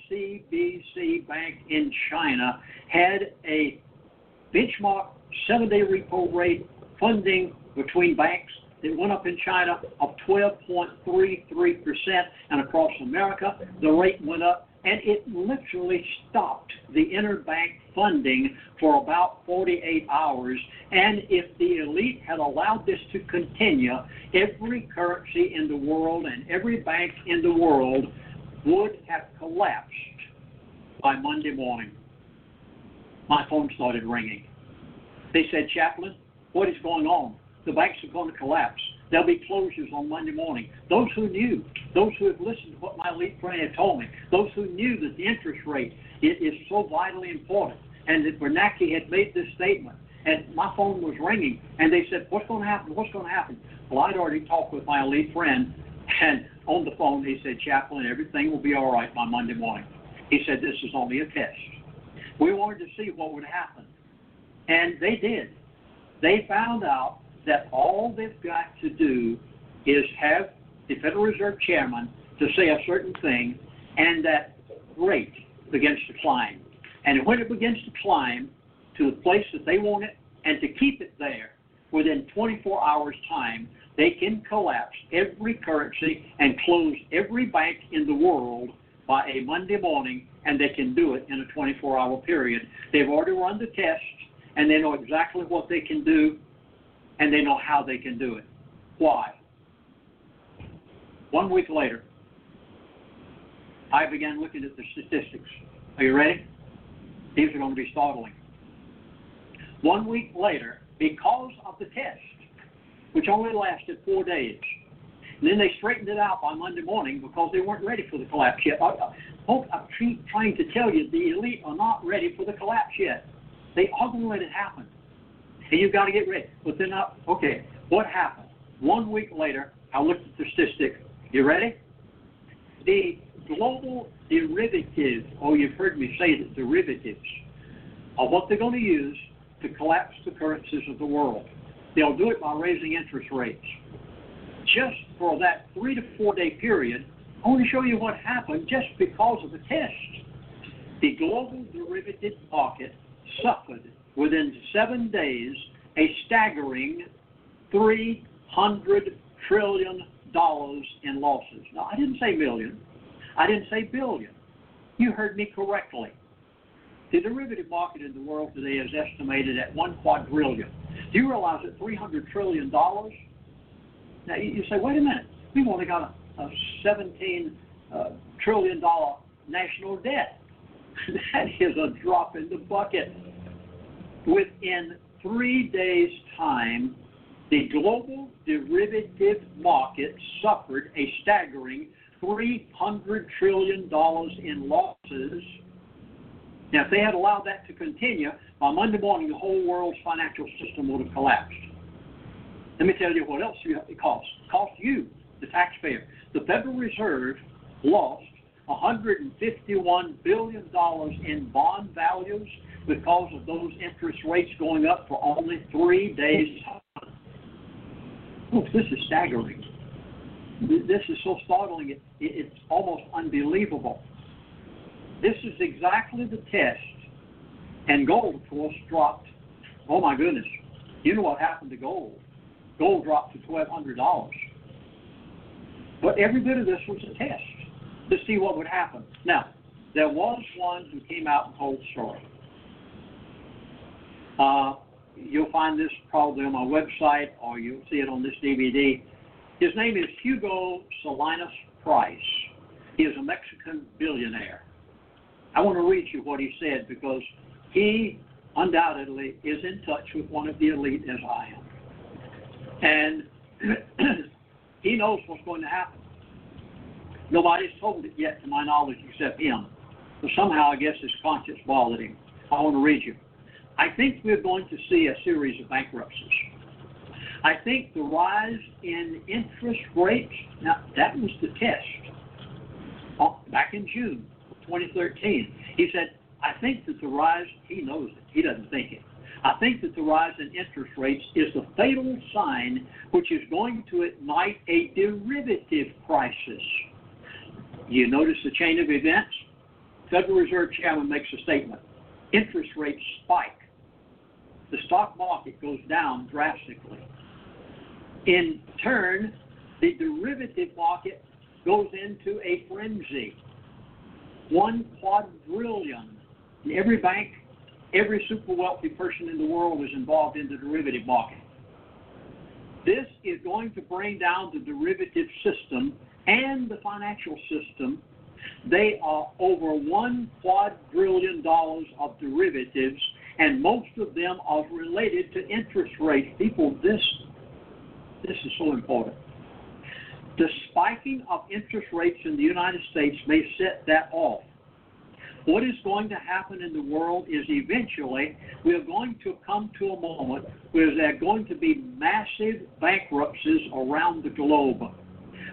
ICBC Bank in China had a benchmark 7-day repo rate funding between banks that went up in China of 12.33%, and across America, the rate went up, and it literally stopped the interbank funding for about 48 hours. And if the elite had allowed this to continue, every currency in the world and every bank in the world would have collapsed by Monday morning. My phone started ringing. They said, Chaplain, what is going on? The banks are going to collapse. There'll be closures on Monday morning. Those who knew, those who have listened to what my elite friend had told me, those who knew that the interest rate is so vitally important, and that Bernanke had made this statement, and my phone was ringing, and they said, what's going to happen? What's going to happen? Well, I'd already talked with my elite friend, And on the phone, he said, Chaplain, everything will be all right by Monday morning. He said, this is only a test. We wanted to see what would happen. And they did. They found out that all they've got to do is have the Federal Reserve Chairman to say a certain thing, and that rate begins to climb. And when it begins to climb to the place that they want it, and to keep it there within 24 hours' time, they can collapse every currency and close every bank in the world by a Monday morning, and they can do it in a 24-hour period. They've already run the tests, and they know exactly what they can do, and they know how they can do it. Why? 1 week later, I began looking at the statistics. Are you ready? These are going to be startling. 1 week later, because of the test, which only lasted 4 days, and then they straightened it out by Monday morning because they weren't ready for the collapse yet. I'm trying to tell you, the elite are not ready for the collapse yet. They are going to let it happen. And you've got to get ready. But they're not. Okay, what happened? 1 week later, I looked at the statistic. You ready? The global derivatives, you've heard me say that derivatives, are what they're going to use to collapse the currencies of the world. They'll do it by raising interest rates. Just for that 3 to 4 day period, I want to show you what happened just because of the test. The global derivative market suffered within 7 days a staggering $300 trillion in losses. Now, I didn't say million. I didn't say billion. You heard me correctly. The derivative market in the world today is estimated at $1 quadrillion. Do you realize that $300 trillion? Now, you say, wait a minute. We've only got a $17 trillion national debt. That is a drop in the bucket. Within 3 days' time, the global derivative market suffered a staggering $300 trillion in losses. Now, if they had allowed that to continue, by Monday morning, the whole world's financial system would have collapsed. Let me tell you what else it costs. It costs you, the taxpayer. The Federal Reserve lost $151 billion in bond values because of those interest rates going up for only 3 days. This is staggering. This is so startling, it's almost unbelievable. This is exactly the test. And gold, of course, dropped. Oh, my goodness. You know what happened to gold? Gold dropped to $1,200. But every bit of this was a test to see what would happen. Now, there was one who came out and told the story. You'll find this probably on my website, or you'll see it on this DVD. His name is Hugo Salinas Price. He is a Mexican billionaire. I want to read you what he said because he undoubtedly is in touch with one of the elite as I am. And he knows what's going to happen. Nobody's told it yet, to my knowledge, except him. But somehow, I guess, his conscience bothered him. I want to read you. I think we're going to see a series of bankruptcies. I think the rise in interest rates, now that was the test back in June of 2013. He said, I think that the rise, he knows it, he doesn't think it. I think that the rise in interest rates is the fatal sign which is going to ignite a derivative crisis. You notice the chain of events? Federal Reserve Chairman makes a statement. Interest rates spike. The stock market goes down drastically. In turn, the derivative market goes into a frenzy. $1 quadrillion. And every bank, every super wealthy person in the world is involved in the derivative market. This is going to bring down the derivative system and the financial system. They are over $1 quadrillion of derivatives, and most of them are related to interest rates. People, this is so important. The spiking of interest rates in the United States may set that off. What is going to happen in the world is eventually we are going to come to a moment where there are going to be massive bankruptcies around the globe.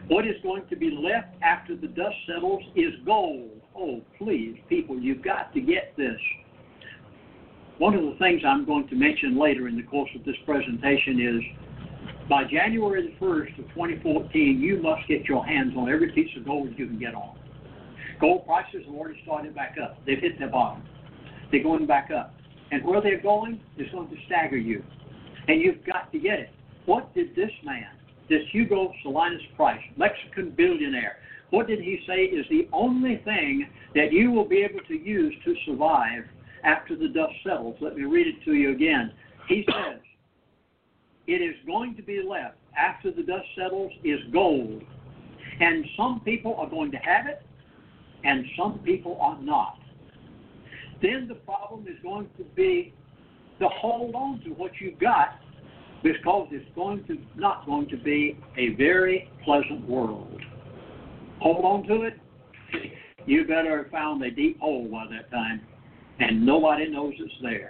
What is going to be left after the dust settles is gold. Oh, please, people, you've got to get this. One of the things I'm going to mention later in the course of this presentation is by January the 1st of 2014, you must get your hands on every piece of gold you can get on. Gold prices have already started back up. They've hit their bottom. They're going back up. And where they're going is going to stagger you. And you've got to get it. What did this man, this Hugo Salinas Price, Mexican billionaire, what did he say is the only thing that you will be able to use to survive after the dust settles? Let me read it to you again. He says, it is going to be left after the dust settles is gold. And some people are going to have it, and some people are not. Then the problem is going to be to hold on to what you've got, because it's not going to be a very pleasant world. Hold on to it. You better have found a deep hole by that time, and nobody knows it's there.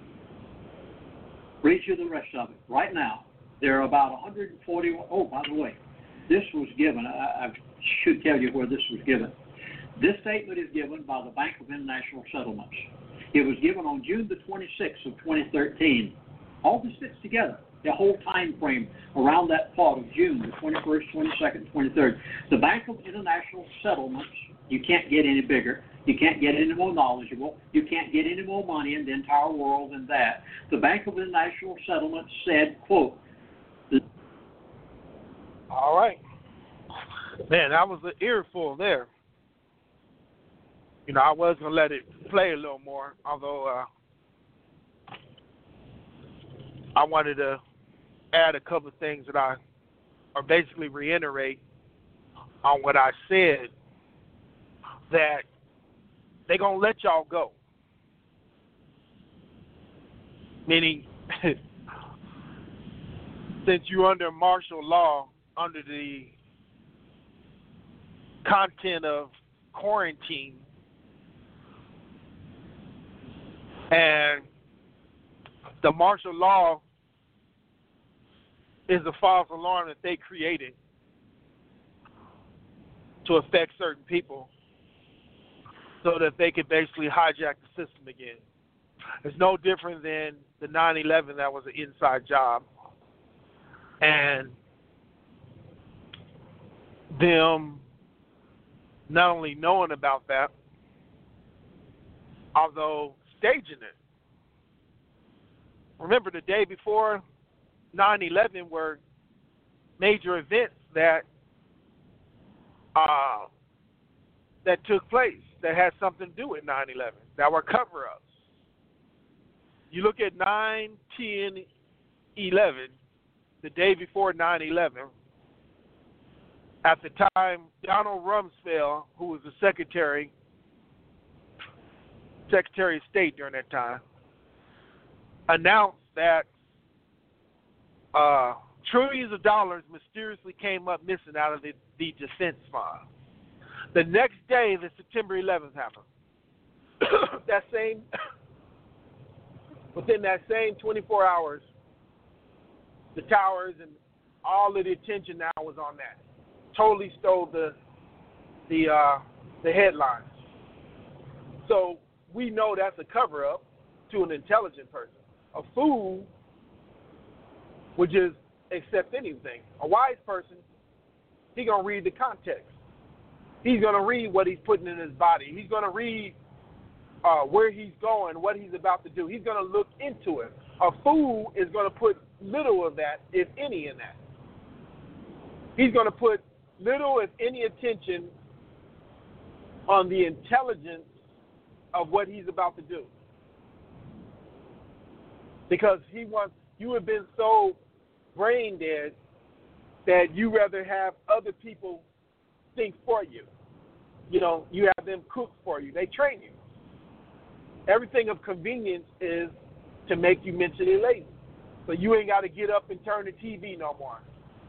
Read you the rest of it. Right now, there are about 140. Oh, by the way, this was given. I should tell you where this was given. This statement is given by the Bank of International Settlements. It was given on June the 26th of 2013. All this fits together. The whole time frame around that thought of June, the 21st, 22nd, 23rd. The Bank of International Settlements, you can't get any bigger. You can't get any more knowledgeable. You can't get any more money in the entire world than that. The Bank of International Settlements said, quote, all right. Man, that was an earful there. You know, I was going to let it play a little more, although I wanted to add a couple of things that or basically reiterate on what I said, that they're going to let y'all go. Meaning, since you're under martial law, under the content of quarantine, and the martial law is a false alarm that they created to affect certain people so that they could basically hijack the system again. It's no different than the 9/11 that was an inside job. And them not only knowing about that, although staging it. Remember, the day before 9/11 were major events that took place that had something to do with 9/11, that were cover-ups. You look at 9/10/11, the day before 9/11. At the time, Donald Rumsfeld, who was the Secretary of State during that time, announced that trillions of dollars mysteriously came up missing out of the defense fund. The next day, the September 11th happened. Within that same 24 hours, the towers and all of the attention now was on that. Totally stole the headlines. So we know that's a cover-up to an intelligent person. A fool would just accept anything. A wise person, he's going to read the context. He's going to read what he's putting in his body. He's going to read where he's going, what he's about to do. He's going to look into it. A fool is going to put little of that, if any, in that. He's going to put little, if any, attention on the intelligence of what he's about to do. Because you have been so brain dead that you rather have other people think for you. You know, you have them cook for you. They train you. Everything of convenience is to make you mentally lazy. So you ain't got to get up and turn the TV no more.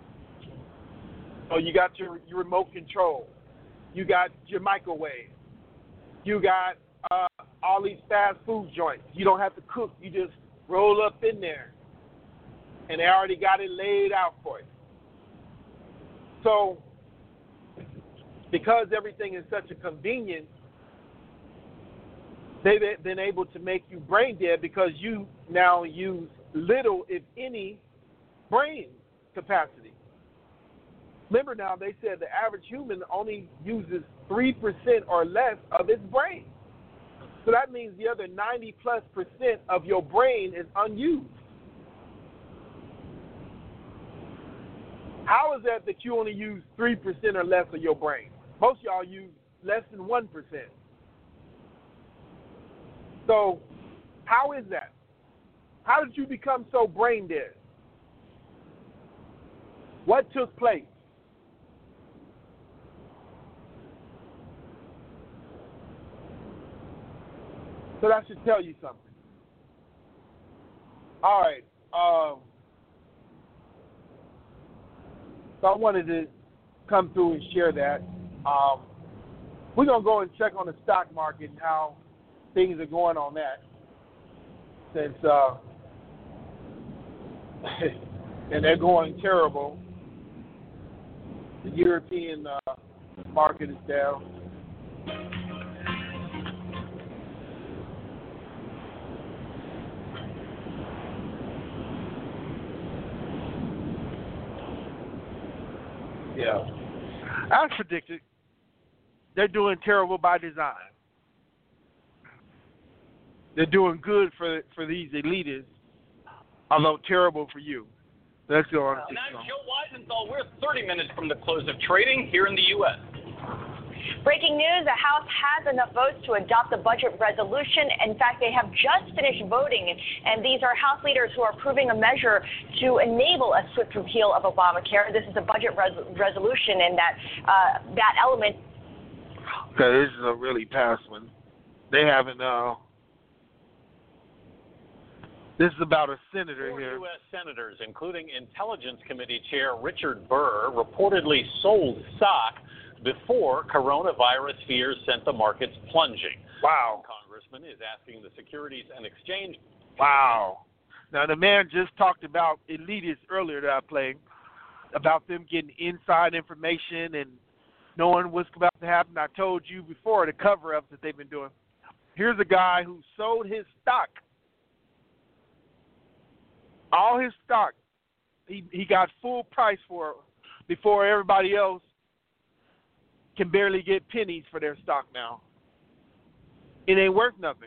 So you got your remote control. You got your microwave. You got all these fast food joints. You don't have to cook. You just roll up in there. And they already got it laid out for you. So because everything is such a convenience, they've been able to make you brain dead because you now use little, if any, brain capacity. Remember now, they said the average human only uses 3% or less of its brain. So that means the other 90+% of your brain is unused. How is that you only use 3% or less of your brain? Most of y'all use less than 1%. So how is that? How did you become so brain dead? What took place? So that should tell you something. All right. So I wanted to come through and share that. We're going to go and check on the stock market and how things are going on that. Since and they're going terrible. The European market is down. Yeah. As predicted, they're doing terrible by design. They're doing good for these elitists, although terrible for you. Let's go on. And I'm Joe Weisenthal. We're 30 minutes from the close of trading here in the U.S. Breaking news, the House has enough votes to adopt the budget resolution. In fact, they have just finished voting, and these are House leaders who are approving a measure to enable a swift repeal of Obamacare. This is a budget resolution, and that element. Okay, this is a really past one. They haven't. This is about a senator here. 4 U.S. senators, including Intelligence Committee Chair Richard Burr, reportedly sold stock before coronavirus fears sent the markets plunging. Wow. The congressman is asking the Securities and Exchange. Wow. Now, the man just talked about elitists earlier that I played, about them getting inside information and knowing what's about to happen. I told you before the cover-ups that they've been doing. Here's a guy who sold his stock. All his stock. He got full price for it before everybody else can barely get pennies for their stock now. It ain't worth nothing.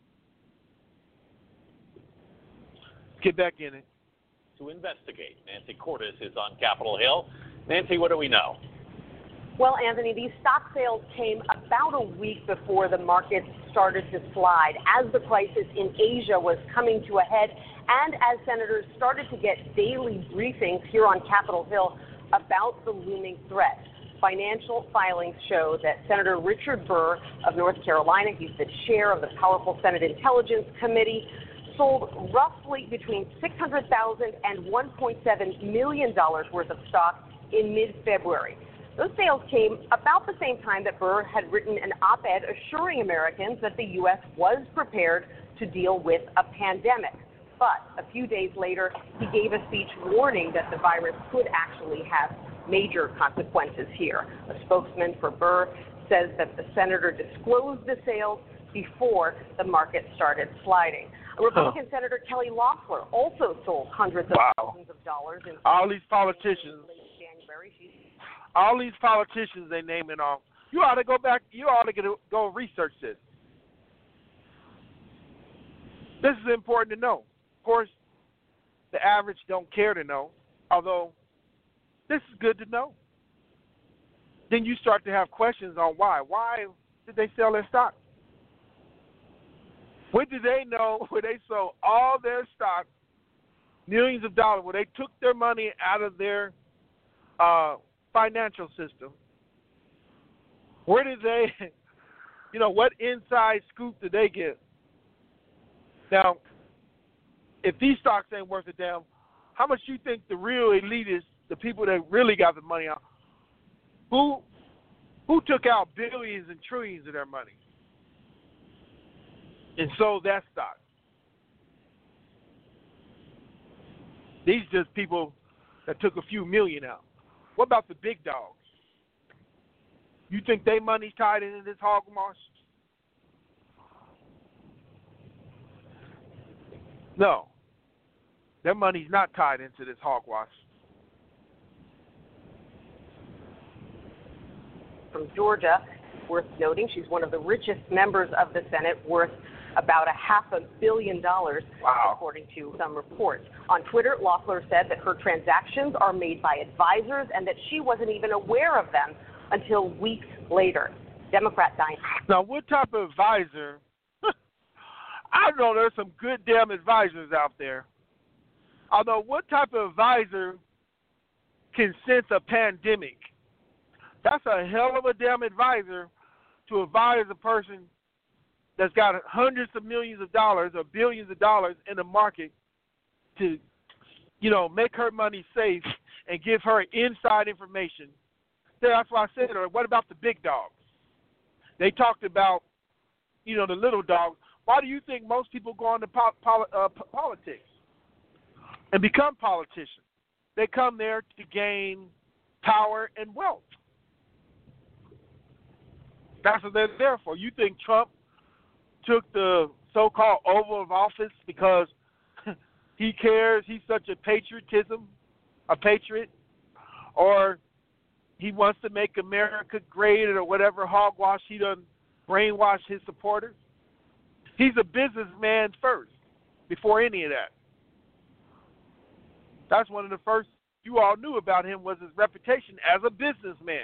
Get back in it. To investigate, Nancy Cordes is on Capitol Hill. Nancy, what do we know? Well, Anthony, these stock sales came about a week before the market started to slide, as the crisis in Asia was coming to a head, and as senators started to get daily briefings here on Capitol Hill about the looming threat. Financial filings show that Senator Richard Burr of North Carolina, he's the chair of the powerful Senate Intelligence Committee, sold roughly between $600,000 and $1.7 million worth of stock in mid-February. Those sales came about the same time that Burr had written an op-ed assuring Americans that the U.S. was prepared to deal with a pandemic. But a few days later, he gave a speech warning that the virus could actually have major consequences here. A spokesman for Burr says that the senator disclosed the sales before the market started sliding. Republican Senator Kelly Loeffler also sold hundreds of thousands of dollars in all these politicians. late January. All these politicians they naming off. You ought to go back. You ought to go research this. This is important to know. Of course, the average don't care to know, although this is good to know. Then you start to have questions on why. Why did they sell their stock? When did they know when they sold all their stock, millions of dollars, when they took their money out of their financial system? Where did they, what inside scoop did they get? Now, if these stocks ain't worth a damn, how much do you think the real elitists, the people that really got the money out, who took out billions and trillions of their money and sold that stock? These just people that took a few million out. What about the big dogs? You think their money's tied into this hogwash? No. Their money's not tied into this hogwash. From Georgia, worth noting, she's one of the richest members of the Senate, worth about $500 million, wow, according to some reports. On Twitter, Loeffler said that her transactions are made by advisors and that she wasn't even aware of them until weeks later. Democrat Diane. Now, what type of advisor? I know there's some good damn advisors out there. Although, what type of advisor can sense a pandemic? That's a hell of a damn advisor to advise a person that's got hundreds of millions of dollars or billions of dollars in the market to, make her money safe and give her inside information. That's why I said, or what about the big dogs? They talked about, the little dogs. Why do you think most people go into politics and become politicians? They come there to gain power and wealth. That's what they're there for. You think Trump took the so-called Oval of Office because he cares, he's such a patriot, or he wants to make America great or whatever hogwash he done brainwash his supporters? He's a businessman first, before any of that. That's one of the first you all knew about him was his reputation as a businessman.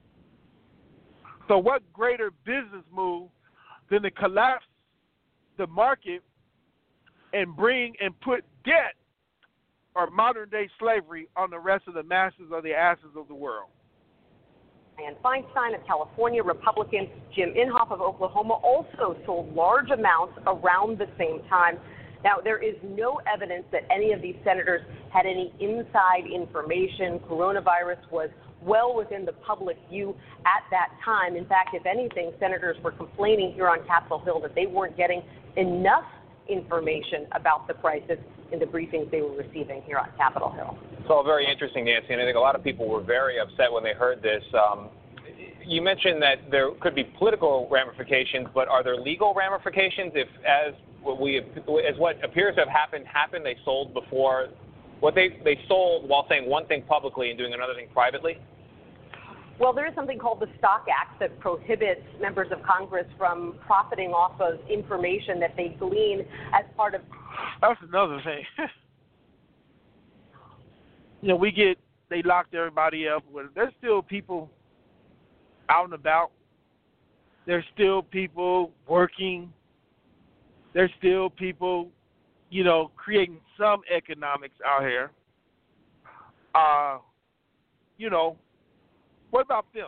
So what greater business move than to collapse the market and bring and put debt or modern-day slavery on the rest of the masses or the asses of the world? And Feinstein of California, Republican Jim Inhofe of Oklahoma also sold large amounts around the same time. Now, there is no evidence that any of these senators had any inside information. Coronavirus was well within the public view at that time. In fact, if anything, senators were complaining here on Capitol Hill that they weren't getting enough information about the crisis in the briefings they were receiving here on Capitol Hill. It's all very interesting, Nancy, and I think a lot of people were very upset when they heard this. You mentioned that there could be political ramifications, but are there legal ramifications if, as what appears to have happened, they sold before? What they sold while saying one thing publicly and doing another thing privately? Well, there is something called the Stock Act that prohibits members of Congress from profiting off of information that they glean as part of... That's another thing. They locked everybody up. There's still people out and about. There's still people working. There's still people, creating some economics out here. What about them?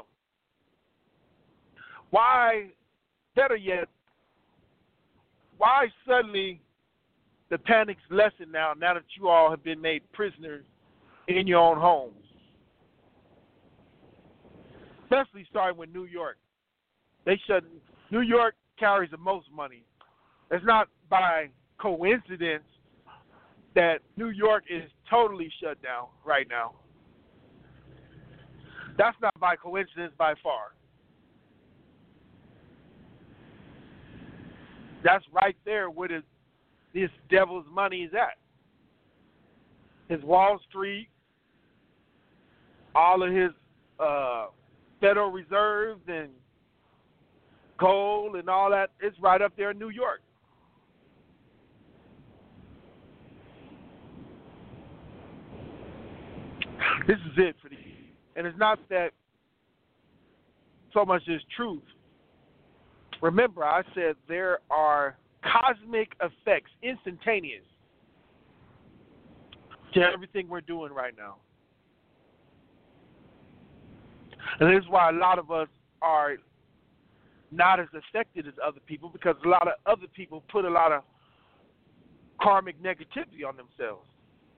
Why, better yet, why suddenly the panic's lessened now that you all have been made prisoners in your own homes? Especially starting with New York. New York carries the most money. It's not by coincidence that New York is totally shut down right now. That's not by coincidence by far. That's right there where this devil's money is at. His Wall Street, all of his Federal Reserves and gold and all that, it's right up there in New York. This is it for these. And it's not that so much as truth. Remember, I said there are cosmic effects, instantaneous, to everything we're doing right now. And this is why a lot of us are not as affected as other people, because a lot of other people put a lot of karmic negativity on themselves.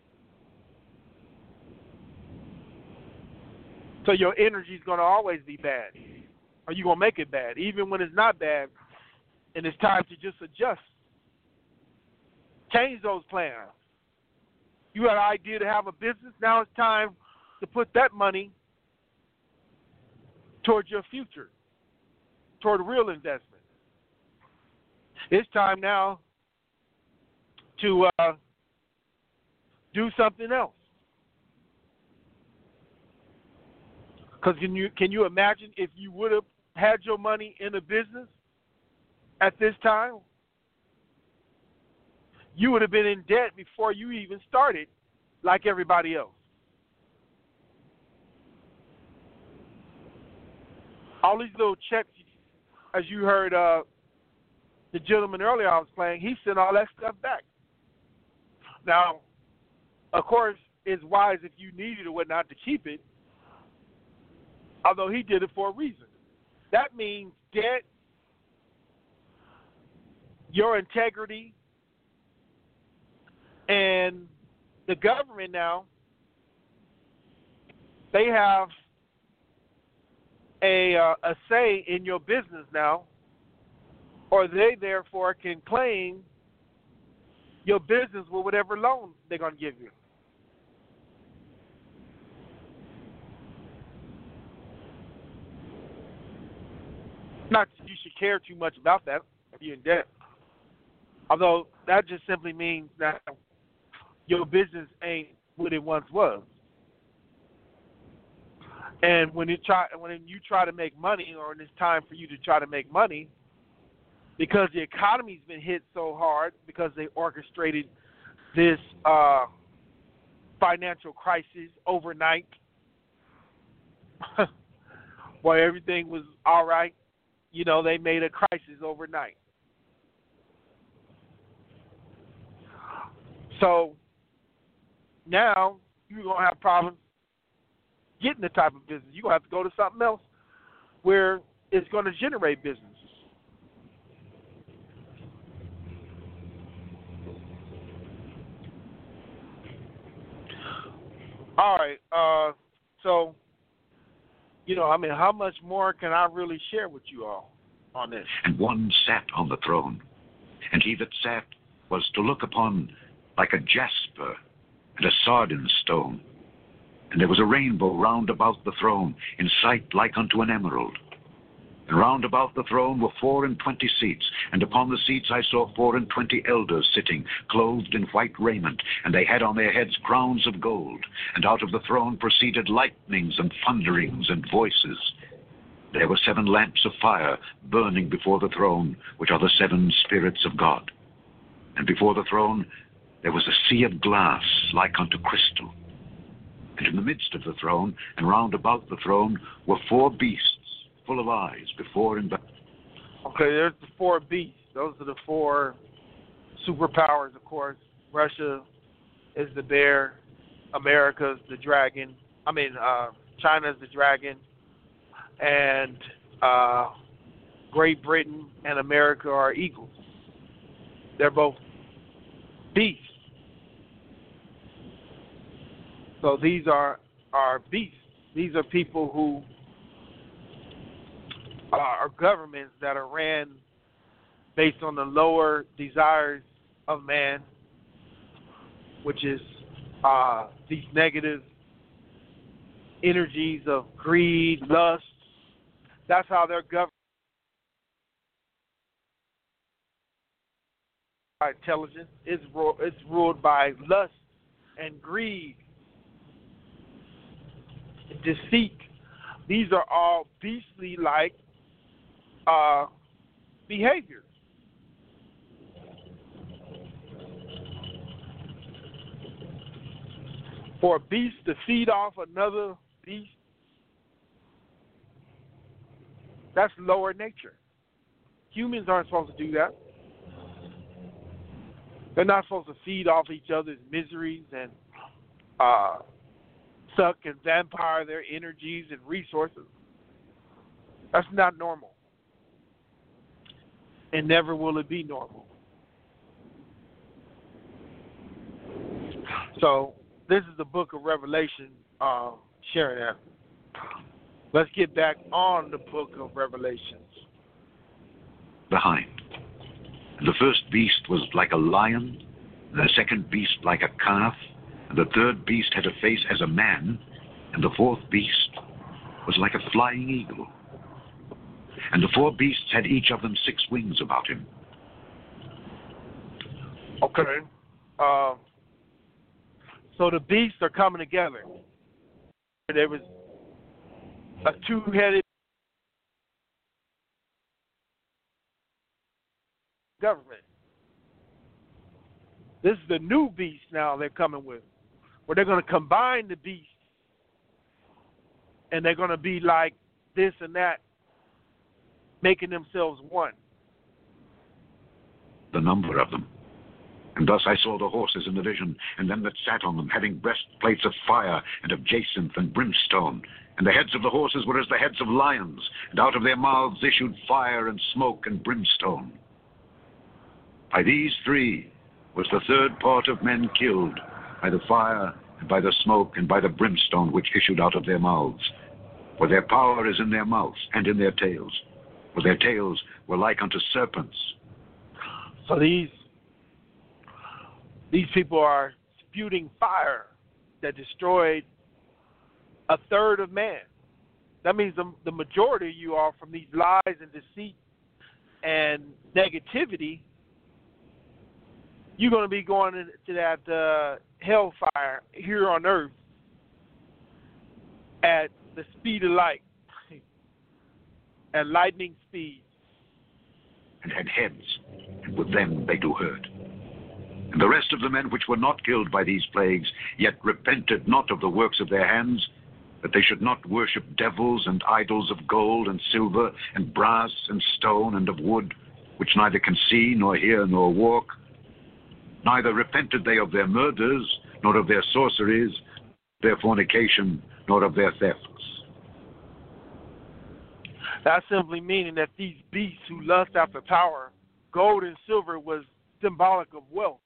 So your energy is going to always be bad, or you're going to make it bad, even when it's not bad, and it's time to just adjust. Change those plans. You had an idea to have a business. Now it's time to put that money toward your future, toward real investment. It's time now to do something else. Because can you imagine if you would have had your money in a business at this time? You would have been in debt before you even started, like everybody else. All these little checks, as you heard the gentleman earlier I was playing, he sent all that stuff back. Now, of course, it's wise if you needed or whatnot to keep it, although he did it for a reason. That means debt, your integrity, and the government now, they have a say in your business now, or they therefore can claim your business with whatever loan they're going to give you. Not that you should care too much about that if you're in debt. Although that just simply means that your business ain't what it once was. And when you try to make money, or when it's time for you to try to make money, because the economy's been hit so hard because they orchestrated this financial crisis overnight, while everything was all right, you know, they made a crisis overnight. So now you're going to have problems getting the type of business. You're going to have to go to something else where it's going to generate business. All right. So, you know, I mean, how much more can I really share with you all on this? And one sat on the throne, and he that sat was to look upon like a jasper and a sardine stone. And there was a rainbow round about the throne, in sight like unto an emerald. And round about the throne were 24 seats, and upon the seats I saw 24 elders sitting, clothed in white raiment, and they had on their heads crowns of gold. And out of the throne proceeded lightnings and thunderings and voices. There were 7 lamps of fire burning before the throne, which are the 7 spirits of God. And before the throne there was a sea of glass like unto crystal. And in the midst of the throne, and round about the throne, were 4 beasts, full of eyes, before and behind. Okay, there's the 4 beasts. Those are the 4 superpowers, of course. Russia is the bear. America's the dragon. China's the dragon. And Great Britain and America are eagles. They're both beasts. So these are beasts. These are people who are governments that are ran based on the lower desires of man, which is these negative energies of greed, lust. That's how they're governed by intelligence. It's ruled by lust and greed, deceit. These are all beastly-like behaviors. For a beast to feed off another beast, that's lower nature. Humans aren't supposed to do that. They're not supposed to feed off each other's miseries and suck and vampire their energies and resources. That's not normal. And never will it be normal. So, this is the book of Revelation, sharing that. Let's get back on the book of Revelations. Behind. And the first beast was like a lion, and the second beast like a calf, and the third beast had a face as a man, and the fourth beast was like a flying eagle. And the 4 beasts had each of them 6 wings about him. Okay. So the beasts are coming together. There was a 2-headed government. This is the new beast now they're coming with, where they're going to combine the beasts, and they're going to be like this and that, making themselves one. The number of them. And thus I saw the horses in the vision, and them that sat on them, having breastplates of fire and of jacinth and brimstone. And the heads of the horses were as the heads of lions, and out of their mouths issued fire and smoke and brimstone. By these 3 was the 3rd part of men killed, by the fire, and by the smoke, and by the brimstone which issued out of their mouths. For their power is in their mouths, and in their tails. For their tails were like unto serpents. So these people are spewing fire that destroyed a 1/3 of man. That means the majority of you are from these lies and deceit and negativity. You're going to be going into that hellfire here on earth at the speed of light, at lightning speed. And had heads, and with them they do hurt. And the rest of the men which were not killed by these plagues, yet repented not of the works of their hands, that they should not worship devils and idols of gold and silver and brass and stone and of wood, which neither can see nor hear nor walk. Neither repented they of their murders, nor of their sorceries, their fornication, nor of their thefts. That's simply meaning that these beasts who lust after power, gold and silver was symbolic of wealth.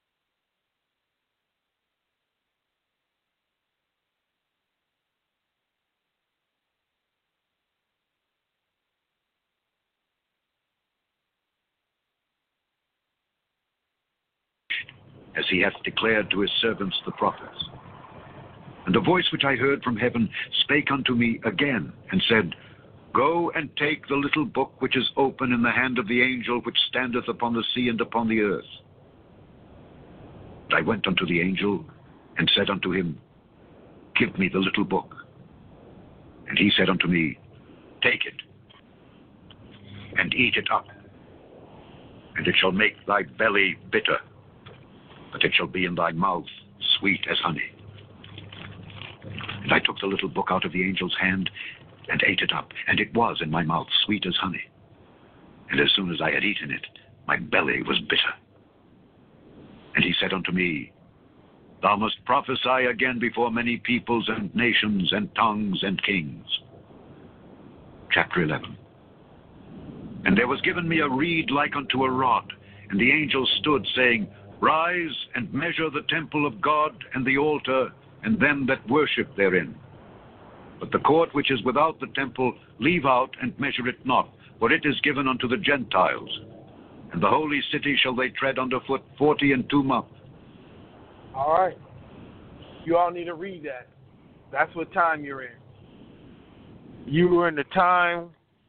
As he hath declared to his servants the prophets. And a voice which I heard from heaven spake unto me again, and said, Go and take the little book which is open in the hand of the angel which standeth upon the sea and upon the earth. And I went unto the angel, and said unto him, Give me the little book. And he said unto me, Take it, and eat it up, and it shall make thy belly bitter, but it shall be in thy mouth sweet as honey. And I took the little book out of the angel's hand, and ate it up, and it was in my mouth sweet as honey. And as soon as I had eaten it, my belly was bitter. And he said unto me, Thou must prophesy again before many peoples and nations and tongues and kings. Chapter 11. And there was given me a reed like unto a rod, and the angel stood, saying, Rise and measure the temple of God and the altar, and them that worship therein. But the court which is without the temple leave out and measure it not, for it is given unto the Gentiles. And the holy city shall they tread under foot 42 months. All right. You all need to read that. That's what time you're in. You are in the time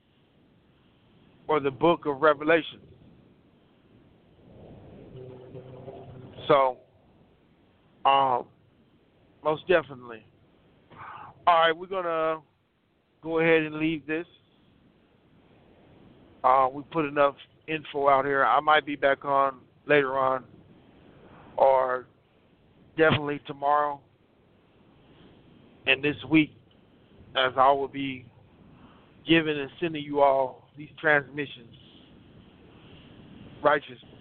or the book of Revelation. So, most definitely. All right, we're going to go ahead and leave this. We put enough info out here. I might be back on later on, or definitely tomorrow and this week, as I will be giving and sending you all these transmissions. Righteous